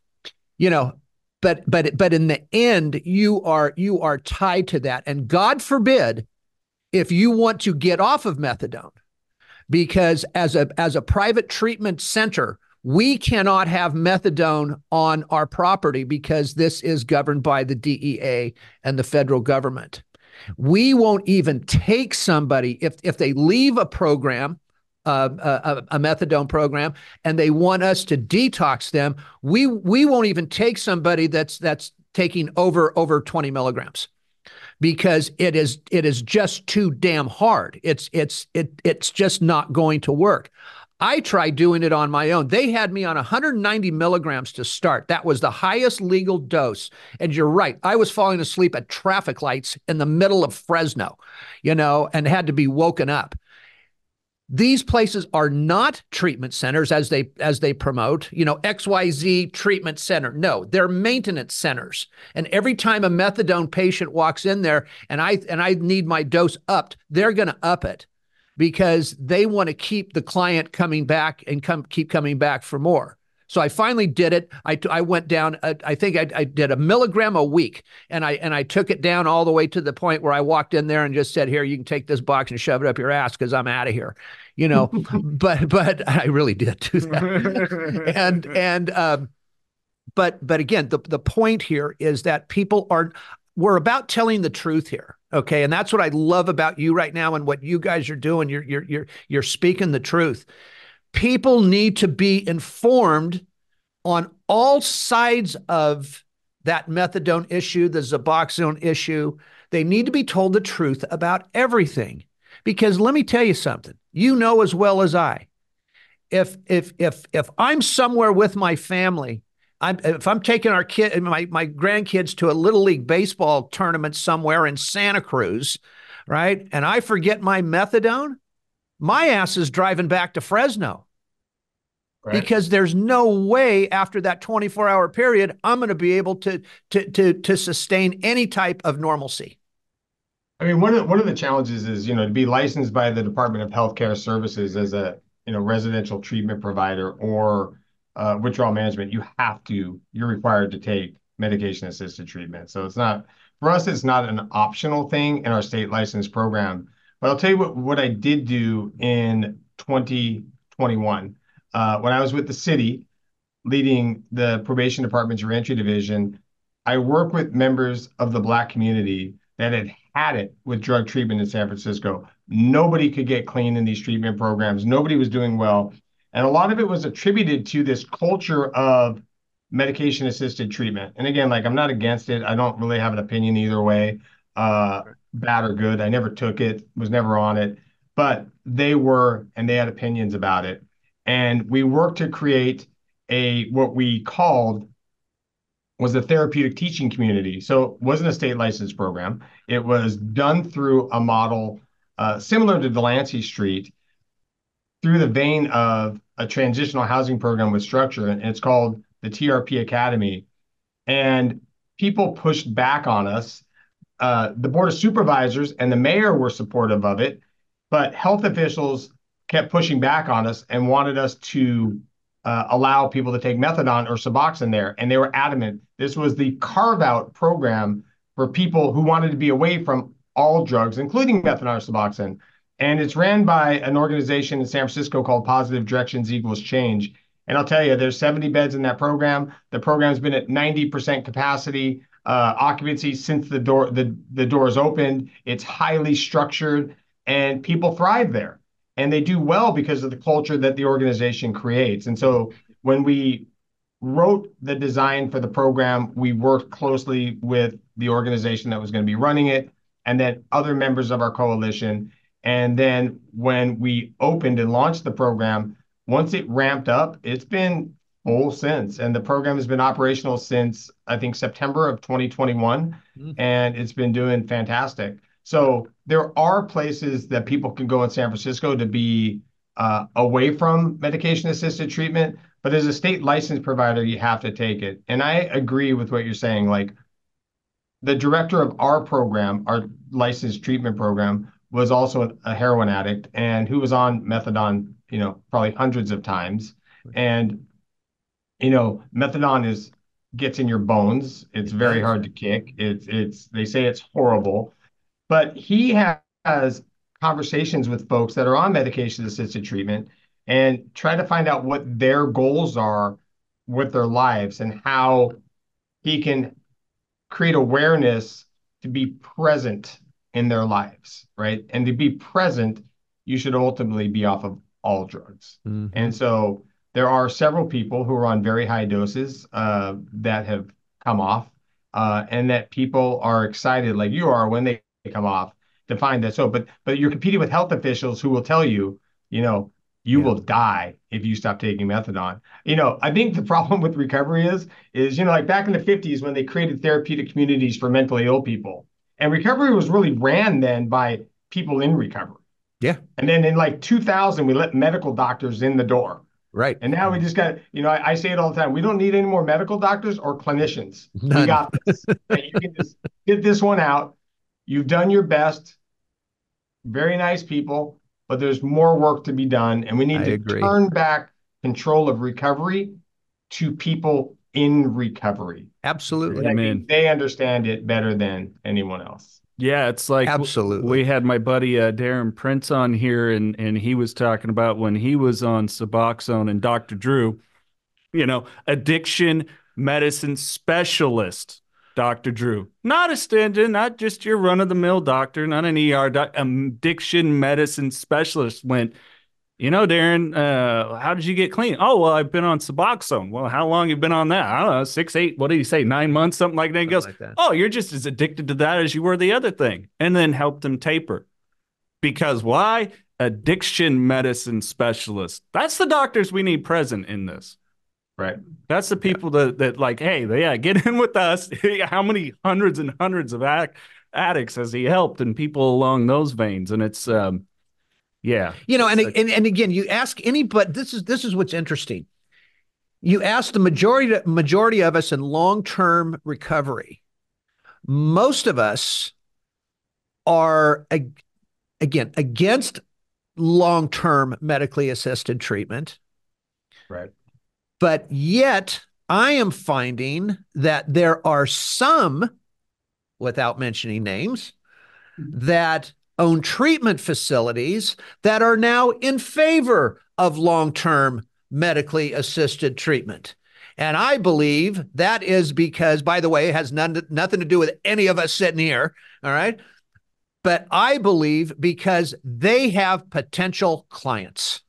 But in the end, you are tied to that. And God forbid if you want to get off of methadone, because as a private treatment center, we cannot have methadone on our property because this is governed by the DEA and the federal government. We won't even take somebody if they leave a program, a methadone program, and they want us to detox them. We won't even take somebody that's taking over 20 milligrams because it is just too damn hard. It's just not going to work. I tried doing it on my own. They had me on 190 milligrams to start. That was the highest legal dose. And you're right. I was falling asleep at traffic lights in the middle of Fresno, and had to be woken up. These places are not treatment centers as they promote, XYZ treatment center. No, they're maintenance centers. And every time a methadone patient walks in there and I need my dose upped, they're going to up it, because they want to keep the client coming back and keep coming back for more. So I finally did it. I went down, I think I did a milligram a week, and I took it down all the way to the point where I walked in there and just said, here, you can take this box and shove it up your ass because I'm out of here, but I really did do that. But again, the point here is that we're about telling the truth here. Okay. And that's what I love about you right now and what you guys are doing. You're speaking the truth. People need to be informed on all sides of that methadone issue, the Suboxone issue. They need to be told the truth about everything. Because let me tell you something, as well as I, if I'm somewhere with my family, if I'm taking my grandkids to a little league baseball tournament somewhere in Santa Cruz, right? And I forget my methadone, my ass is driving back to Fresno. Right. Because there's no way after that 24-hour period, I'm going to be able to sustain any type of normalcy. I mean, one of the challenges is, to be licensed by the Department of Healthcare Services as a, residential treatment provider or withdrawal management, you're required to take medication-assisted treatment. So for us, it's not an optional thing in our state license program. But I'll tell you what I did do in 2021. When I was with the city leading the probation department's reentry division, I worked with members of the Black community that had it with drug treatment in San Francisco. Nobody could get clean in these treatment programs. Nobody was doing well. And a lot of it was attributed to this culture of medication-assisted treatment. And again, I'm not against it. I don't really have an opinion either way, bad or good. I never took it, was never on it. But they had opinions about it. And we worked to create what we called was a therapeutic teaching community. So it wasn't a state license program. It was done through a model similar to Delancey Street, through the vein of a transitional housing program with structure, and it's called the TRP Academy. And people pushed back on us. The Board of Supervisors and the mayor were supportive of it, but health officials kept pushing back on us and wanted us to allow people to take methadone or Suboxone there. And they were adamant. This was the carve-out program for people who wanted to be away from all drugs, including methadone or Suboxone. And it's ran by an organization in San Francisco called Positive Directions Equals Change. And I'll tell you, there's 70 beds in that program. The program's been at 90% capacity occupancy since the doors opened. It's highly structured, and people thrive there. And they do well because of the culture that the organization creates. And so when we wrote the design for the program, we worked closely with the organization that was going to be running it, and then other members of our coalition. And then when we opened and launched the program, once it ramped up, it's been full since. And the program has been operational since, I think, September of 2021. And it's been doing fantastic. So there are places that people can go in San Francisco to be away from medication-assisted treatment, but as a state licensed provider, you have to take it. And I agree with what you're saying. Like the director of our program, our licensed treatment program, was also a heroin addict and who was on methadone, probably hundreds of times. And, methadone gets in your bones. It's very hard to kick. They say it's horrible, but he has conversations with folks that are on medication assisted treatment and try to find out what their goals are with their lives and how he can create awareness to be present in their lives, right? And to be present, you should ultimately be off of all drugs. Mm-hmm. And so there are several people who are on very high doses that have come off, and that people are excited, like you are, when they come off to find that. So, but you're competing with health officials who will tell you, you will die if you stop taking methadone. I think the problem with recovery is, like back in the 50s when they created therapeutic communities for mentally ill people. And recovery was really ran then by people in recovery. Yeah. And then in like 2000, we let medical doctors in the door. Right. And now we just got, I say it all the time. We don't need any more medical doctors or clinicians. None. We got this. You can just get this one out. You've done your best. Very nice people. But there's more work to be done, and we need to turn back control of recovery to people in recovery. Absolutely. I mean, they understand it better than anyone else. Yeah, it's like absolutely. We had my buddy Darren Prince on here, and he was talking about when he was on Suboxone and Dr. Drew, addiction medicine specialist. Dr. Drew, not a stand-in, not just your run-of-the-mill doctor, not an ER addiction medicine specialist went, Darren, how did you get clean? Oh, well, I've been on Suboxone. Well, how long have you been on that? I don't know, 6, 8, what did he say, 9 months, something like that. He goes, oh, you're just as addicted to that as you were the other thing. And then helped him taper. Because why? Addiction medicine specialist. That's the doctors we need present in this. Right. That's the people that like, hey, get in with us. How many hundreds and hundreds of addicts has he helped and people along those veins? And it's, yeah. And again, you ask anybody, this is what's interesting. You ask the majority of us in long-term recovery. Most of us are, again, against long-term medically assisted treatment. Right. But yet I am finding that there are some, without mentioning names, that own treatment facilities that are now in favor of long-term medically assisted treatment. And I believe that is because, by the way, it has nothing to do with any of us sitting here, all right? But I believe because they have potential clients.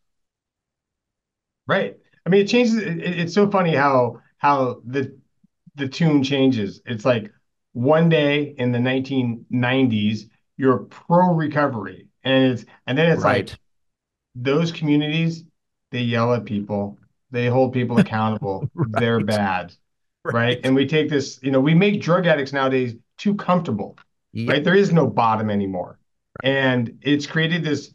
Right. I mean, it changes. It's so funny how the tune changes. It's like one day in the 1990s, you're pro-recovery, and then it's right. Like those communities, they yell at people, they hold people accountable. Right. They're bad, right? And we take this, we make drug addicts nowadays too comfortable, right? There is no bottom anymore, right. And it's created this.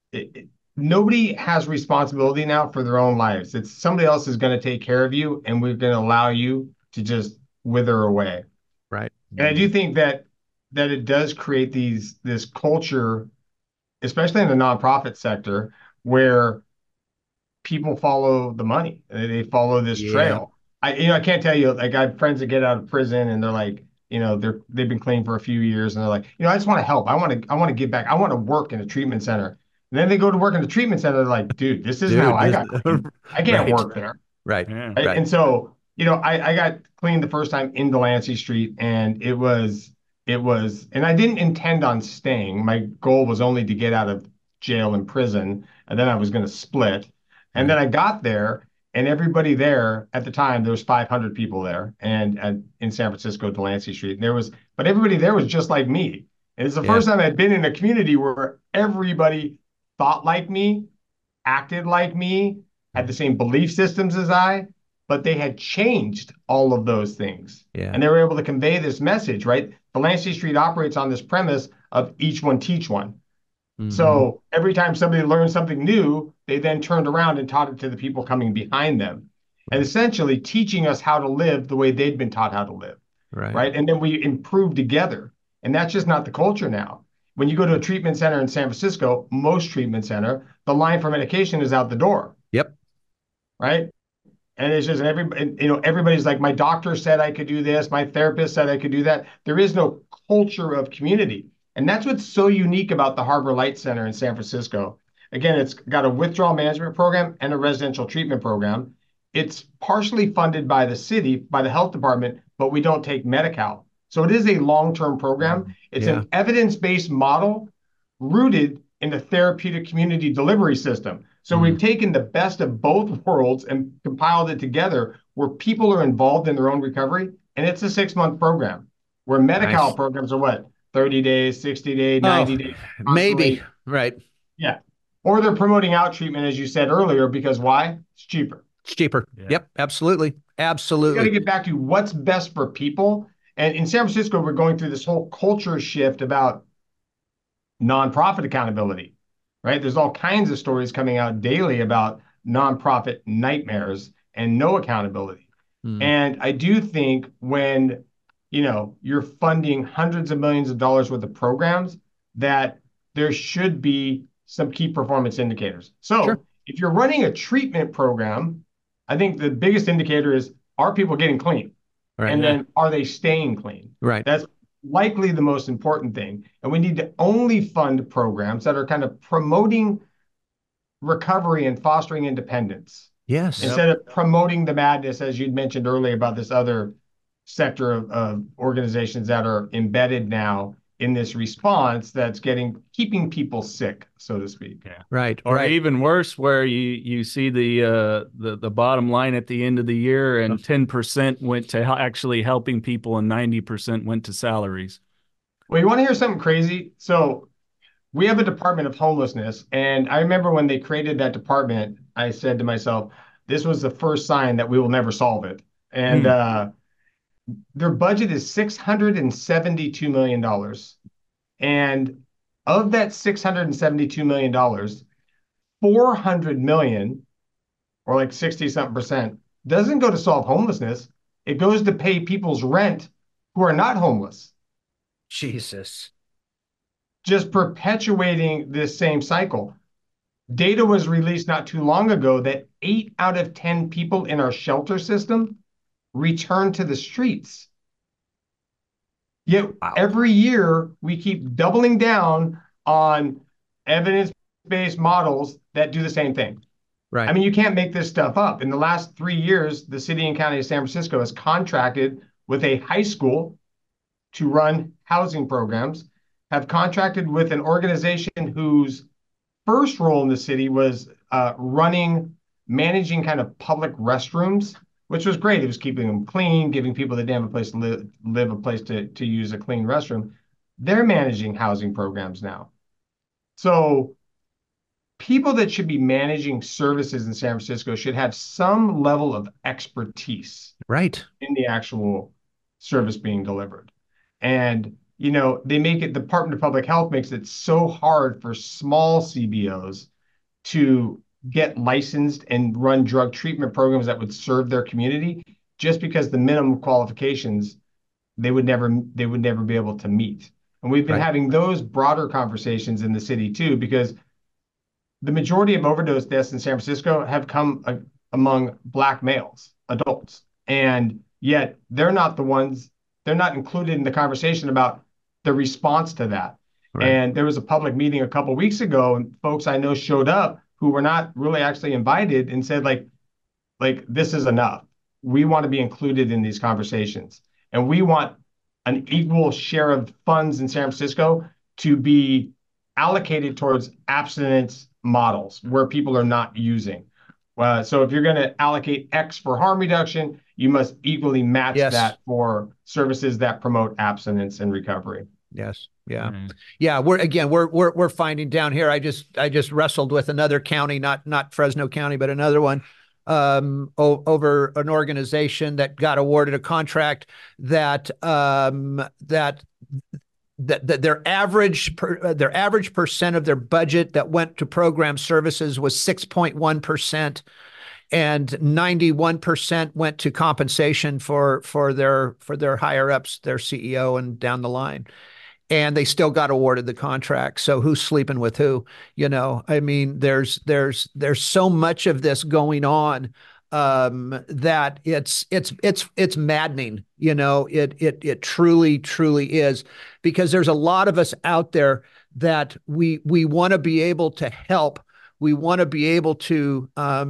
Nobody has responsibility now for their own lives. It's somebody else is going to take care of you, and we're going to allow you to just wither away. Right. And I do think that it does create this culture, especially in the nonprofit sector, where people follow the money. They follow this trail. I can't tell you, like I have friends that get out of prison and they're like, they've been clean for a few years and they're like, I just want to help. I want to give back. I want to work in a treatment center. And then they go to work in the treatment center. They're like, dude, this isn't how I got clean. I can't work there. Right. Yeah. Right. And so, I got clean the first time in Delancey Street, and it was, and I didn't intend on staying. My goal was only to get out of jail and prison, and then I was going to split. And then I got there, and everybody there at the time, there was 500 people there, and in San Francisco, Delancey Street. And but everybody there was just like me. And it's the first time I'd been in a community where everybody thought like me, acted like me, had the same belief systems as I, but they had changed all of those things. Yeah. And they were able to convey this message, right? Delancey Street operates on this premise of each one teach one. Mm-hmm. So every time somebody learned something new, they then turned around and taught it to the people coming behind them. and essentially teaching us how to live the way they'd been taught how to live. Right. And then we improve together. And that's just not the culture now. When you go to a treatment center in San Francisco, most treatment center, the line for medication is out the door. Yep. Right. And it's just everybody's like, my doctor said I could do this. My therapist said I could do that. There is no culture of community. And that's what's so unique about the Harbor Light Center in San Francisco. Again, it's got a withdrawal management program and a residential treatment program. It's partially funded by the city, by the health department, but we don't take Medi-Cal. So it is a long-term program. It's an evidence-based model rooted in the therapeutic community delivery system. So we've taken the best of both worlds and compiled it together where people are involved in their own recovery. And it's a 6-month program where Medi-Cal programs are what? 30 days, 60 days, 90 days. Maybe. Right. Yeah. Or they're promoting out treatment, as you said earlier, because why? It's cheaper. It's cheaper. Yeah. Yep. Absolutely. Absolutely. You got to get back to what's best for people. And in San Francisco, we're going through this whole culture shift about nonprofit accountability, right? There's all kinds of stories coming out daily about nonprofit nightmares and no accountability. And I do think when, you're funding hundreds of millions of dollars worth of programs, that there should be some key performance indicators. So if you're running a treatment program, I think the biggest indicator is, are people getting clean? Right. And then are they staying clean? Right. That's likely the most important thing. And we need to only fund programs that are kind of promoting recovery and fostering independence. Yes. Instead of promoting the madness, as you'd mentioned earlier about this other sector of organizations that are embedded now in this response that's keeping people sick, so to speak. Yeah. Right. Or even worse, where you see the bottom line at the end of the year, and 10% went to actually helping people, and 90% went to salaries. Well, you want to hear something crazy? So we have a Department of Homelessness, and I remember when they created that department, I said to myself, this was the first sign that we will never solve it. And their budget is $672 million. And of that $672 million, $400 million, or like 60-something%, doesn't go to solve homelessness. It goes to pay people's rent who are not homeless. Jesus. Just perpetuating this same cycle. Data was released not too long ago that 8 out of 10 people in our shelter system return to the streets. Yet every year we keep doubling down on evidence-based models that do the same thing. Right. I mean, you can't make this stuff up. In the last 3 years, the city and county of San Francisco has contracted with a high school to run housing programs, have contracted with an organization whose first role in the city was managing kind of public restrooms, which was great. It was keeping them clean, giving people that didn't have a place to live, a place to use a clean restroom. They're managing housing programs now. So people that should be managing services in San Francisco should have some level of expertise in the actual service being delivered. And, the Department of Public Health makes it so hard for small CBOs to get licensed and run drug treatment programs that would serve their community, just because the minimum qualifications they would never be able to meet. And we've been having those broader conversations in the city too, because the majority of overdose deaths in San Francisco have come among Black males, adults, and yet they're not included in the conversation about the response to that. Right. And there was a public meeting a couple of weeks ago, and folks I know showed up who were not really actually invited and said, like, this is enough. We want to be included in these conversations. And we want an equal share of funds in San Francisco to be allocated towards abstinence models where people are not using. So if you're going to allocate X for harm reduction, you must equally match that for services that promote abstinence and recovery. Yes. Yeah. Yeah. We're finding down here. I just wrestled with another county, not Fresno County, but another one, over an organization that got awarded a contract that their average percent of their budget that went to program services was 6.1%. and 91% went to compensation for their higher ups, their CEO and down the line. And they still got awarded the contract. So who's sleeping with who? I mean, there's so much of this going on that it's maddening. It truly is, because there's a lot of us out there that we want to be able to help. We want to be able to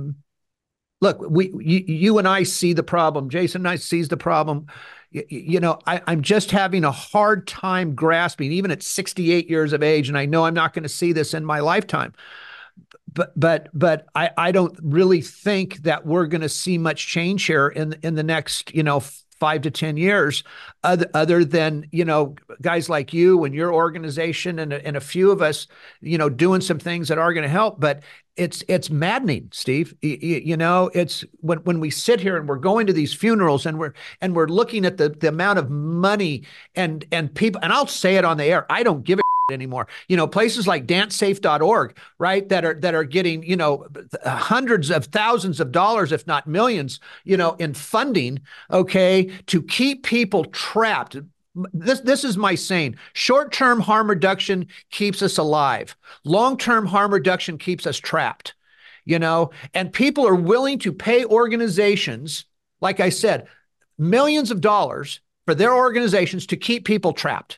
look. You and I see the problem. Jason and I sees the problem. I'm just having a hard time grasping, even at 68 years of age, and I know I'm not going to see this in my lifetime. But I don't really think that we're going to see much change here in the next 5 to 10 years, other than guys like you and your organization and a few of us doing some things that are going to help. But it's maddening, Steve. It's when we sit here and we're going to these funerals and we're looking at the amount of money and people, and I'll say it on the air, I don't give a anymore. Places like dancesafe.org, right, that are getting, hundreds of thousands of dollars, if not millions, in funding, okay, to keep people trapped. This is my saying. Short-term harm reduction keeps us alive. Long-term harm reduction keeps us trapped. And people are willing to pay organizations, like I said, millions of dollars for their organizations to keep people trapped.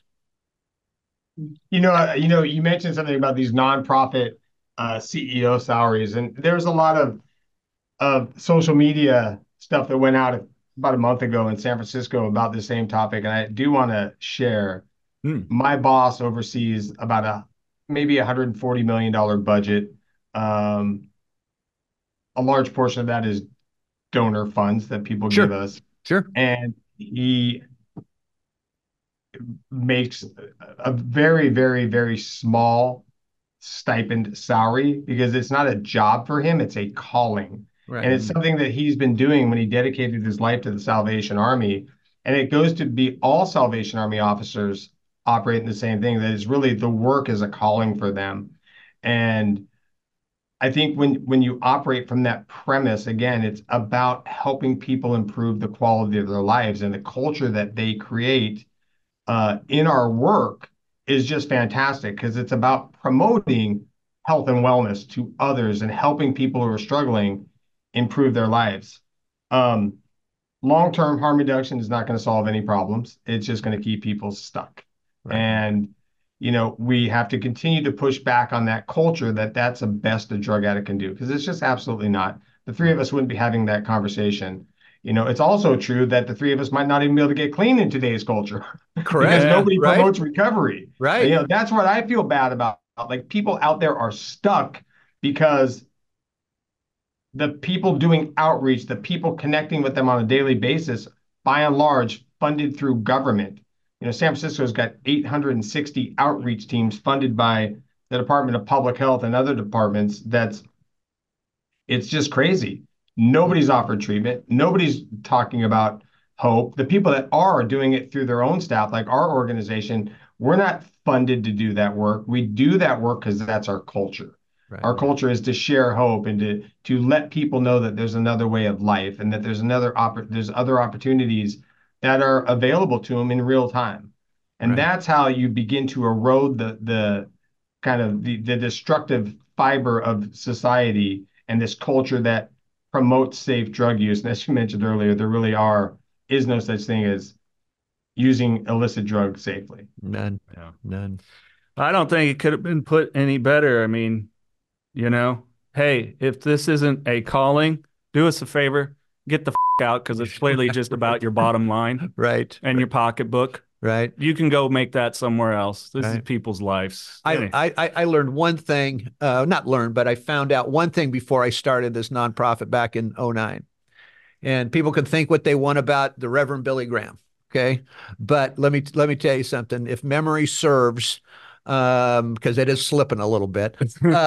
You mentioned something about these nonprofit CEO salaries, and there's a lot of social media stuff that went out about a month ago in San Francisco about the same topic, and I do want to share. My boss oversees about maybe $140 million budget. A large portion of that is donor funds that people give us. Sure. And he makes a very, very, very small stipend salary because it's not a job for him, it's a calling. Right. And it's something that he's been doing when he dedicated his life to the Salvation Army. And it goes to be all Salvation Army officers operating the same thing, that is really the work is a calling for them. And I think when you operate from that premise, again, it's about helping people improve the quality of their lives, and the culture that they create in our work is just fantastic, because it's about promoting health and wellness to others and helping people who are struggling improve their lives. Long-term harm reduction is not going to solve any problems. It's just going to keep people stuck. Right. And, we have to continue to push back on that culture that that's the best a drug addict can do, because it's just absolutely not. The three of us wouldn't be having that conversation. It's also true that the three of us might not even be able to get clean in today's culture. Correct. Because nobody promotes recovery. Right. That's what I feel bad about. Like, people out there are stuck because the people doing outreach, the people connecting with them on a daily basis, by and large, funded through government. San Francisco's got 860 outreach teams funded by the Department of Public Health and other departments. It's just crazy. Nobody's offered treatment. Nobody's talking about hope. The people that are doing it through their own staff, like our organization, we're not funded to do that work. We do that work because that's our culture. Right. Our culture is to share hope and to let people know that there's another way of life, and that there's other opportunities that are available to them in real time. And right. That's how you begin to erode the kind of the destructive fiber of society and this culture that promotes safe drug use. And as you mentioned earlier, there really is no such thing as using illicit drugs safely. None. Yeah. None. I don't think it could have been put any better. I mean, hey, if this isn't a calling, do us a favor, get the out, because it's clearly just about your bottom line. Right. And your pocketbook. Right. You can go make that somewhere else. This is people's lives. I learned one thing, not learned, but I found out one thing before I started this nonprofit back in 2009. And people can think what they want about the Reverend Billy Graham. Okay. But let me tell you something. If memory serves, because it is slipping a little bit,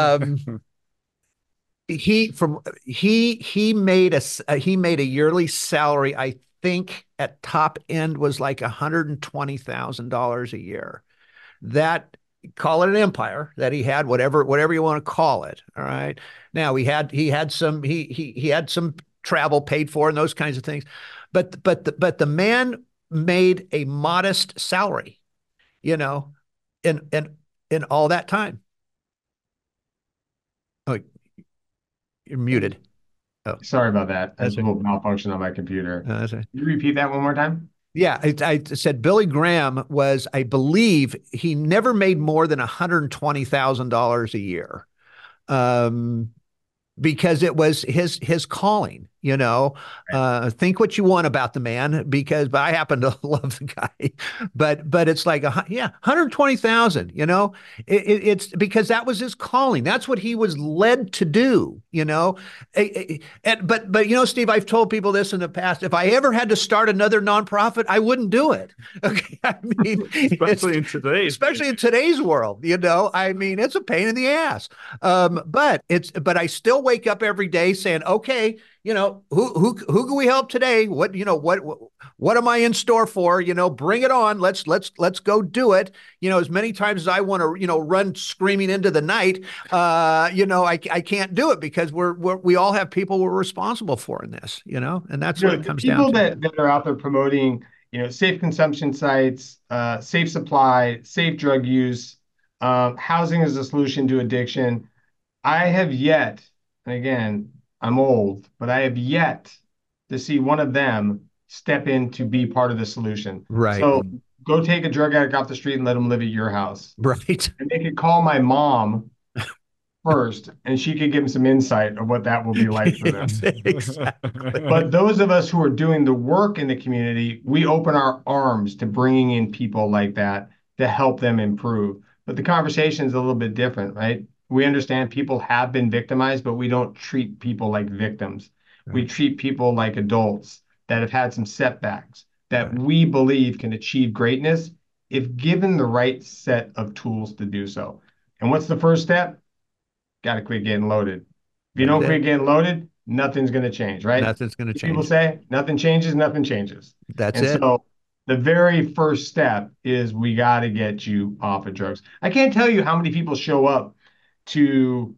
he made a yearly salary, I think at top end was like $120,000 a year. That call it an empire that he had, whatever you want to call it. All right. Now he had some travel paid for and those kinds of things, but the man made a modest salary, you know, in all that time. Oh, you're muted. Oh, Sorry about that. That's that's a it. little malfunction on my computer. That's it. Can you repeat that one more time? Yeah, I said Billy Graham was, I believe, he never made more than $120,000 a year. Um, because it was his calling, you know. Think what you want about the man, but I happen to love the guy. But it's like, 120,000, you know. It's because that was his calling. That's what he was led to do, you know. But you know, Steve, I've told people this in the past. If I ever had to start another nonprofit, I wouldn't do it. Okay, I mean, especially in today's world, you know. I mean, it's a pain in the ass. But I still wake up every day saying, okay, you know, who can we help today? What am I in store for? You know, bring it on. Let's go do it. You know, as many times as I want to, you know, run screaming into the night, you know, I can't do it because we all have people we're responsible for in this, you know, and that's what it comes down to. People that are out there promoting, you know, safe consumption sites, safe supply, safe drug use, housing is a solution to addiction. I have yet, and again, I'm old, but I have yet to see one of them step in to be part of the solution. Right. So go take a drug addict off the street and let them live at your house. Right. And they could call my mom first, and she could give them some insight of what that will be like for them. Exactly. But those of us who are doing the work in the community, we open our arms to bringing in people like that to help them improve. But the conversation is a little bit different, right? We understand people have been victimized, but we don't treat people like victims. Right. We treat people like adults that have had some setbacks that we believe can achieve greatness if given the right set of tools to do so. And what's the first step? Got to quit getting loaded. If you don't quit getting loaded, nothing's going to change, right? Nothing's going to change. People say nothing changes, nothing changes. That's it. So the very first step is we got to get you off of drugs. I can't tell you how many people show up to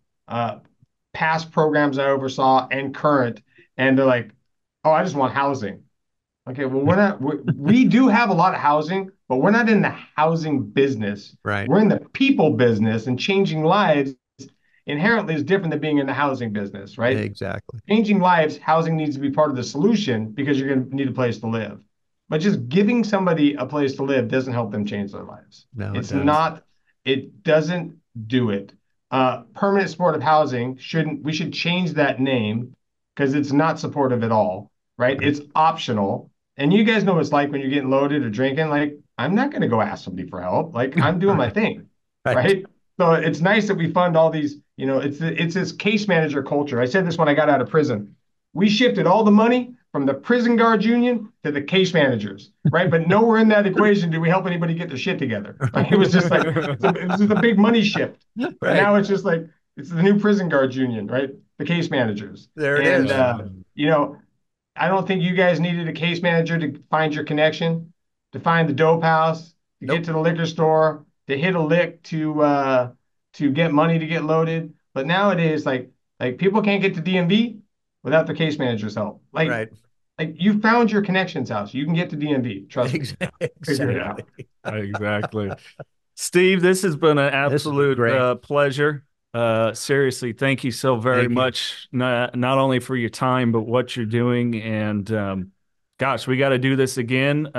past programs I oversaw and current, and they're like, oh, I just want housing. Okay, well, we do have a lot of housing, but we're not in the housing business. Right. We're in the people business, and changing lives inherently is different than being in the housing business, right? Exactly. Changing lives, housing needs to be part of the solution because you're going to need a place to live. But just giving somebody a place to live doesn't help them change their lives. No, it's not, it doesn't do it. Permanent supportive housing we should change that name because it's not supportive at all, right? It's optional. And you guys know what it's like when you're getting loaded or drinking. Like, I'm not going to go ask somebody for help. Like, I'm doing my thing, right? So it's nice that we fund all these, you know, it's this case manager culture. I said this when I got out of prison. We shifted all the money from the prison guards union to the case managers, right? But nowhere in that equation did we help anybody get their shit together. Right? It was just like, it was just a big money shift. Right. And now it's just like, it's the new prison guards union, right? The case managers. There it is. You know, I don't think you guys needed a case manager to find your connection, to find the dope house, to get to the liquor store, to hit a lick to get money to get loaded. But nowadays, like people can't get to DMV without their case manager's help. Like you found your connections house. You can get to DMV. Trust me. Figure it out. Exactly. Steve, this has been an absolute pleasure. Seriously, thank you so very much. Not only for your time, but what you're doing. And gosh, we got to do this again.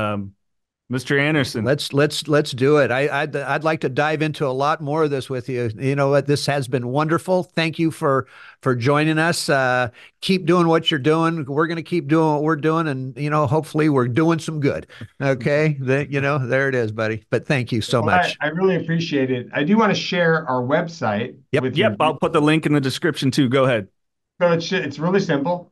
Mr. Anderson, let's do it. I'd like to dive into a lot more of this with you. You know what? This has been wonderful. Thank you for joining us. Keep doing what you're doing. We're going to keep doing what we're doing, and you know, hopefully, we're doing some good. Okay, you know, there it is, buddy. But thank you so much. I really appreciate it. I do want to share our website. Yep. I'll put the link in the description too. Go ahead. So it's really simple.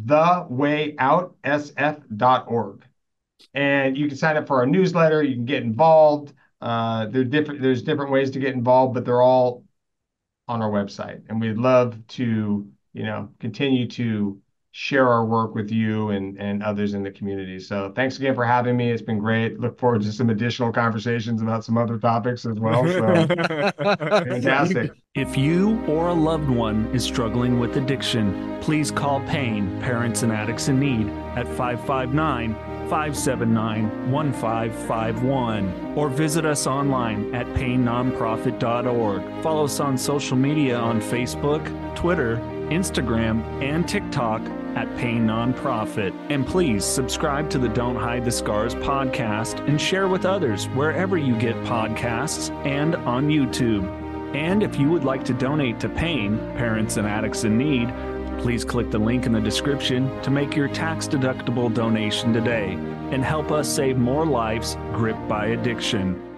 thewayoutsf.org. And you can sign up for our newsletter. You can get involved. There's different ways to get involved, but they're all on our website. And we'd love to, you know, continue to share our work with you and others in the community. So thanks again for having me. It's been great. Look forward to some additional conversations about some other topics as well. So fantastic. If you or a loved one is struggling with addiction, please call PAIN, Parents and Addicts in Need, at 559-579-1551, or visit us online at painnonprofit.org. Follow us on social media on Facebook, Twitter, Instagram, and TikTok at Pain Nonprofit. And please subscribe to the Don't Hide the Scars podcast and share with others wherever you get podcasts and on YouTube. And if you would like to donate to PAIN, Parents and Addicts in Need, please click the link in the description to make your tax-deductible donation today and help us save more lives gripped by addiction.